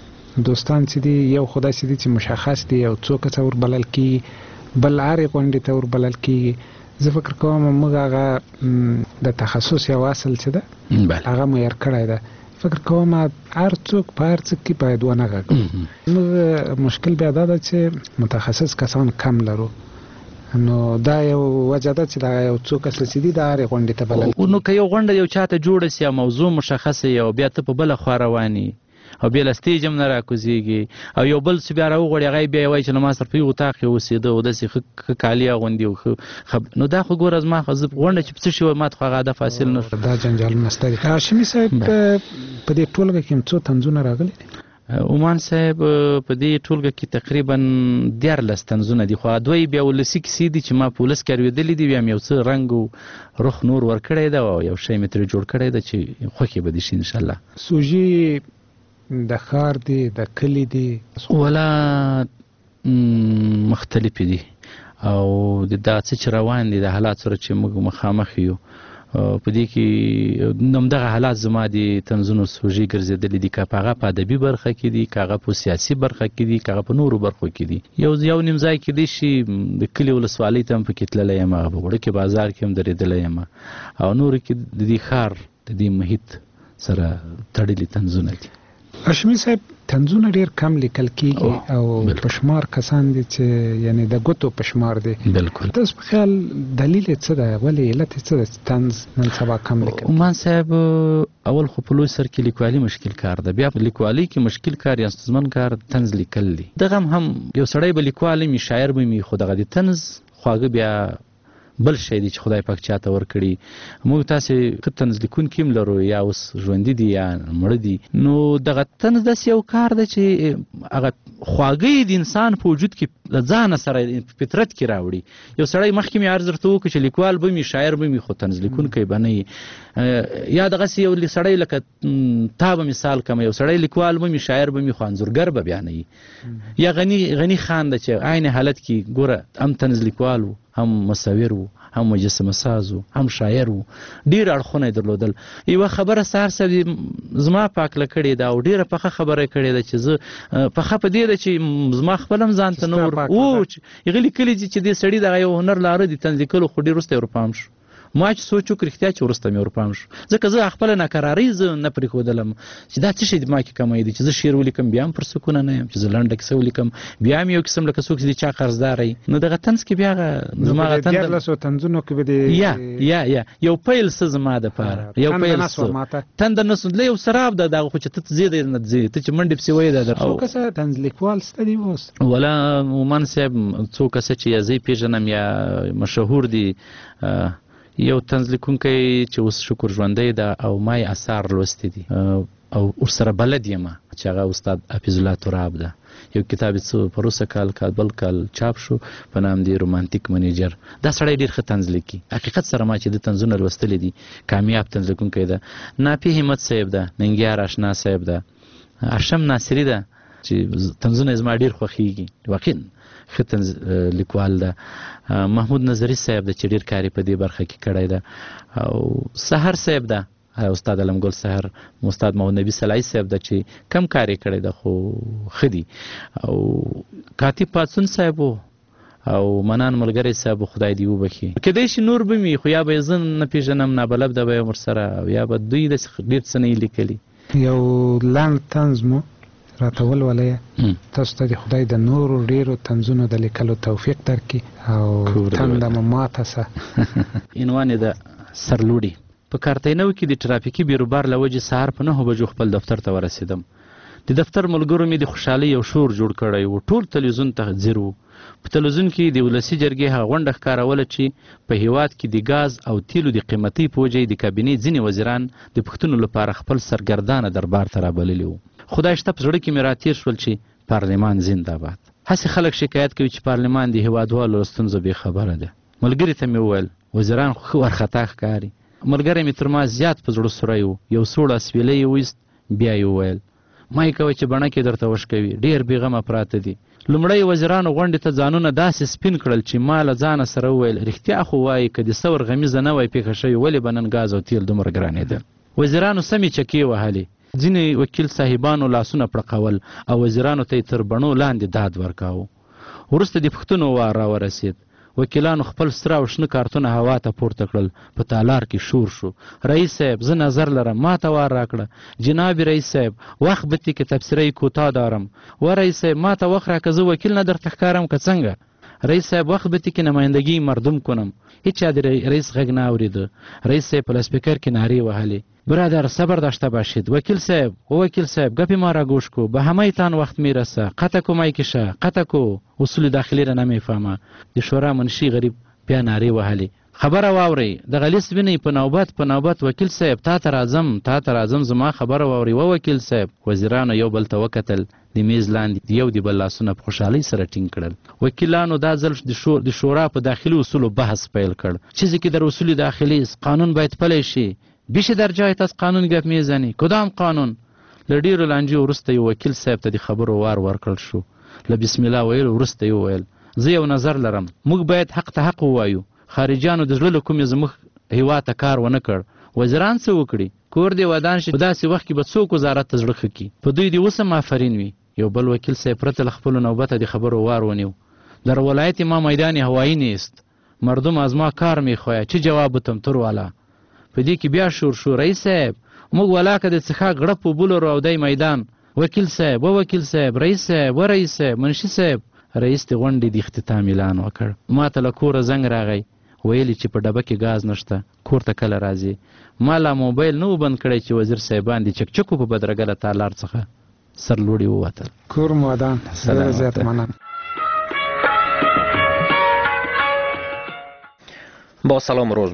دوستان چې دي یو خو داسې دي چې مشخص دي، یو څو کسه وربلل کېږي، بل هرې غونډې ته وربلل کېږي. زه فکر کوم موږ هغه د تخصص یو اصل چې ده هغه معیار کړی ده. فکر کوم هر څوک په هر څه کې باید ونه غږوي. موږ مشکل بیا دا ده چې متخصص کسان کم لرو. نو دا یو وجه ده چې دا یو څو کسه چې دي د هرې غونډې ته بلل. نو که یو غونډه یو چاته جوړه سي او موضوع مشخصه وي او بیا ته په بله خوا روانې او بیا له سټیج هم نه راکوزېږي او یو بل چې بیا راوغواړي هغه بیا یې وایي چې له ما سره په یو اتاق کې اوسېده او داسې ښه کالي اغوندي او نو دا خو ګوره زما غونډه چې په څه شي وه ما ته خو هغه هدف حاصل نه شو. دا جنجالونه شته دي. هاشمي صاحب په دې ټولګه کې څو طنزونه راغلي دي؟ عمان صاحب په دې ټولګه کې تقریبا 14 طنزونه دي، خو دوی بیا ولسي کیسې دي چې ما په ولس کې اورېدلې دي، بیا مې یو څه رنګ او رخ نور ورکړی ده او یو شی مې ترې جوړ کړی ده چې خوښې به دي شي انشاءالله. سوژې د ښار دي د کلي دي ولا مختلفې دي او دا څه چې روان دي د حالات سره چې موږ مخامخ یو په دې کې همدغه حالات زما د طنزونو سوژې ګرځېدلي دي، که په هغه په ادبي برخه کې دي، که هغه په سیاسي برخه کې دي، که هغه په نورو برخو کې دي. یو نیم ځای کېدی شي د کلي ولسوالۍ ته هم پکې تللی یم، هغه په وړوکي بازار کې هم درېدلی یم او نورو کې د دې ښار د دې محیط سره تړلي طنزونه دي. هاشمي صاحب طنزونه ډیر کم لیکل کیږي او پشمار کسان دي چې یعنی د ګوتو پشمار دي. بالکل. تاسو په خیال دلیل څه ده، ولې علت څه ده طنز نن سبا کم لیکل؟ عمان صاحب اول خو په لوی سر کې لیکوالي مشکل کار ده، بیا په لیکوالي کې مشکل کار یا ستونزمن کار طنز لیکل دي. دغه هم یو سړی به لیکوال وي، شاعر به وي، خو دغه د طنز خواږه بیا بل شی دی چې خدای پاک چاته ورکړي. موږ تاسې ښه طنز لیکونکي هم لرو، یا اوس ژوندي دي یا مړه دي، نو دغه طنز داسې یو کار دی چې هغه خواږه د انسان په وجود کې له ځانه سره فطرت کې راوړي. یو سړی مخکې مې عرض درته وکړو چې لیکوال به وي، شاعر به وي، خو طنز لیکونکی به نه وي. یا دغسې یو سړی لکه تا به مثال کړم، یو سړی لیکوال به وي، شاعر به وي، خو انځورګر به بیا نه وي. یا غني خان ده چې عین حالت کې ګوره هم طنز لیکوال و، هم مصور و، هم مجسمه ساز و، هم شاعر و، ډیر اړخونه یې درلودل. یوه خبره سهار صاحب زما پاکله کړې ده او ډیره پخه خبره کړې ده چې زه پخه په دې ده چې زما خپل هم ځان ته نور هغه لیکلي چې دې سړي دغه یو هنر لاره دي طنز لیکلو، خو ډېر وروسته یې ورپام شو. ما چې سوچ وکړ رښتیا چې وروسته مې ورپام شو، ځکه زه خپله ناکرارۍ زه نه پرېښودلم چې دا څه شی ما کې کمی دی چې زه شعر ولیکم بیا هم پر سکونه نه یم، چې زه لنډه کیسه ولیکم بیا هم یو قسم لکه څوک چې د چا قرضدار وي. نو دغه طنز کې بیا زما هغه طنزونو کې به یا یو پیل څه زما دپاره یو پیل څه تنده نه سوندله، یو سراب ده دغه، خو چې ته ځې دی نه ځې، ته چې منډې پسې وایې ده څو کسه طنز لیکوال شته دي اوس؟ ولا عمان صاحب څو کسه چې یا زه یې پېژنم یا مشهور دي. یو طنز لیکونکی چې اوس شکر ژوندی ده او ما یې اثار لوستي دي او ورسره بلد یم چې هغه استاد حفیظ الله تراب ده. یو کتاب یې څه پروسه کال بل کال چاپ شو په نام دی رومانتیک منیجر. دا سړی ډېر ښه طنز لیکي، حقیقت سره ما چې د طنزونه لوستلی دي، کامیاب طنز لیکونکی ده. نافي همت صاحب ده، ننګیار اشنا صاحب ده، اشم ناصري ده چې طنزونه زما ډېر خوښیږي، واقعا ښه طنز لیکوال ده. محمود نظري صاحب ده چې ډېر کار یې په دې برخه کې کړی ده. او سحر صاحب ده، استاد علمګل سحر، استاد محمد نبی صلاحي صاحب ده چې کم کار یې کړی ده خو ښه دي. او کاتب پاڅون صاحب او منان ملګری صاحب خدای دې وبخي. کېدای شي نور به وي، خو یا به یې زه نه پېژنم، نابلده به یم ورسره، او یا به دوی داسې ډېر څه نه یې لیکلي. یو لنډ طنز مو راته ولولئ، تاسو ته د خدای د نورو ډېرو طنزونو د لیکلو توفیق درکړي او تنده مو ماته سه. عنوان یې د سرلوړي. په کارتینو کې د ټرافیکي بیروبار له وجې سهار په 9 بجو خپل دفتر ته ورسېدم. د دفتر ملګرو مې د خوشحالۍ یو شور جوړ کړی و، ټول تلویزیون ته ځیر و. په تلویزیون کې د ولسي جرګې هغه غونډه ښکاروله چې په هیواد کې د ګاز او تیلو د قیمتۍ په وجې د کابینې ځینې وزیران د پوښتنو لپاره خپل سرګردانه دربار ته رابللي وو. خدای شته په زړه کې مې راتېر شول چې پارلمان زنده‌باد. هسې خلک شکایت کوي چې پارلمان د هیوادوالو له ستونزو بې خبره ده. ملګري ته مې وویل وزیران خو ښه وارخطا ښکاري. ملګری مې تر ما زیات په زړه سوری و، یو سوړ اسویلی یې وایست، بیا یې وویل ما یې کوه چې بڼکې درته وشکوي، ډېر بېغمه پراته دي. لومړی وزیرانو غونډې ته ځانونه داسې سپین کړل چې ما له ځانه سره وویل رښتیا خو وایي که د ثور غمیزه نه وای پېښه شوې ولې به نن ګاز او تیل دومره ګرانېدل. وزیرانو سمې چکې وهلې، ځینې وکیل صاحبانو لاسونه پړقول او وزیرانو ته یې تر بڼو لاندې داد ورکاوه. وروسته د پوښتنو وار راورسېد. وکیلانو خپل سره او شنه کارتونه هوا ته پورته کړل. په تالار کې شور شو. رئیس صاحب زه نظر لرم، ما ته وار راکړه. جناب رئیس صاحب وخت بتی که تبصره کوتاه دارم. و رئیس صاحب ما ته وخت راکه زه وکیل نه درته ښکارم که څنګه. رئیس صاحب وقت بتی که نمایندگی مردم کنم. هیچ د رئیس غږ نه اورېده. رئیس صاحب په لاسپیکر کې نارې وهلې برادر صبر داشته باشید. وکیل صاحب وکیل صاحب گپی ما را گوش کو، به همه‌تان وقت میرسه، قطع کو مایکشه، قطع کو. اصول داخلی را نمیفهمه. د شورا منشی غریب بیا نارې وهلې خبره واوري د غلیس ویني په نوبت وکیل صاحب تا ته راځم زما خبره واوري وکیل صاحب. وزیرانو یو بل ته وکتل، د میز لاندې یو د بل لاسونه په خوشحالۍ سره ټینګ کړل. وکیلانو دا ځل د شورا په داخلي اصولو بحث پیل کړ. چیزی که در اصول داخلی است قانون باید پلی شي. بیش در جایت از قانون گپ میزنی. کدام قانون؟ له ډیرو لانجې وروسته یو وکیل صاحب ته د خبرو وار ورکړل شو. له بسم الله ویلو وروسته یې وویل زه یو نظر لرم، موږ باید حق ته حق ووایو. خارجیانو د زړه له کومې زموږ هیواد ته کار ونه کړ. وزیران څه وکړي؟ کور دې ودان شي. په داسې وخت کې به څوک وزارت ته زړه ښه کړي؟ په دوی دې اوس هم آفرین وي. یو بل وکیل صاحب پرته له خپلو نوبته د خبرو وار ونیو. در ولایت ما میدان هوایی نیست، مردم از ما کار میخواهد، چه جواب بتم تر والا؟ په دې کې بیا شور رئیس صاحب موږ ولاکه د څخه غړپ وبولو راودای میدان. وکیل صاحب وکیل صاحب، رئیس صاحب رئیس صاحب، منشي صاحب. رئیس د غونډې د اختتام اعلان وکړ. ما ته له کوره زنګ راغی، ویلي چې په ډبه کې غاز نشته، کور ته کله راځي. ما لا موبایل نو بند کړی چې وزیر صاحبان د چکچکو په بدرګه تالار څخه سرلوړي ووتل. کور مودان سره زیات مننه. با سلام روز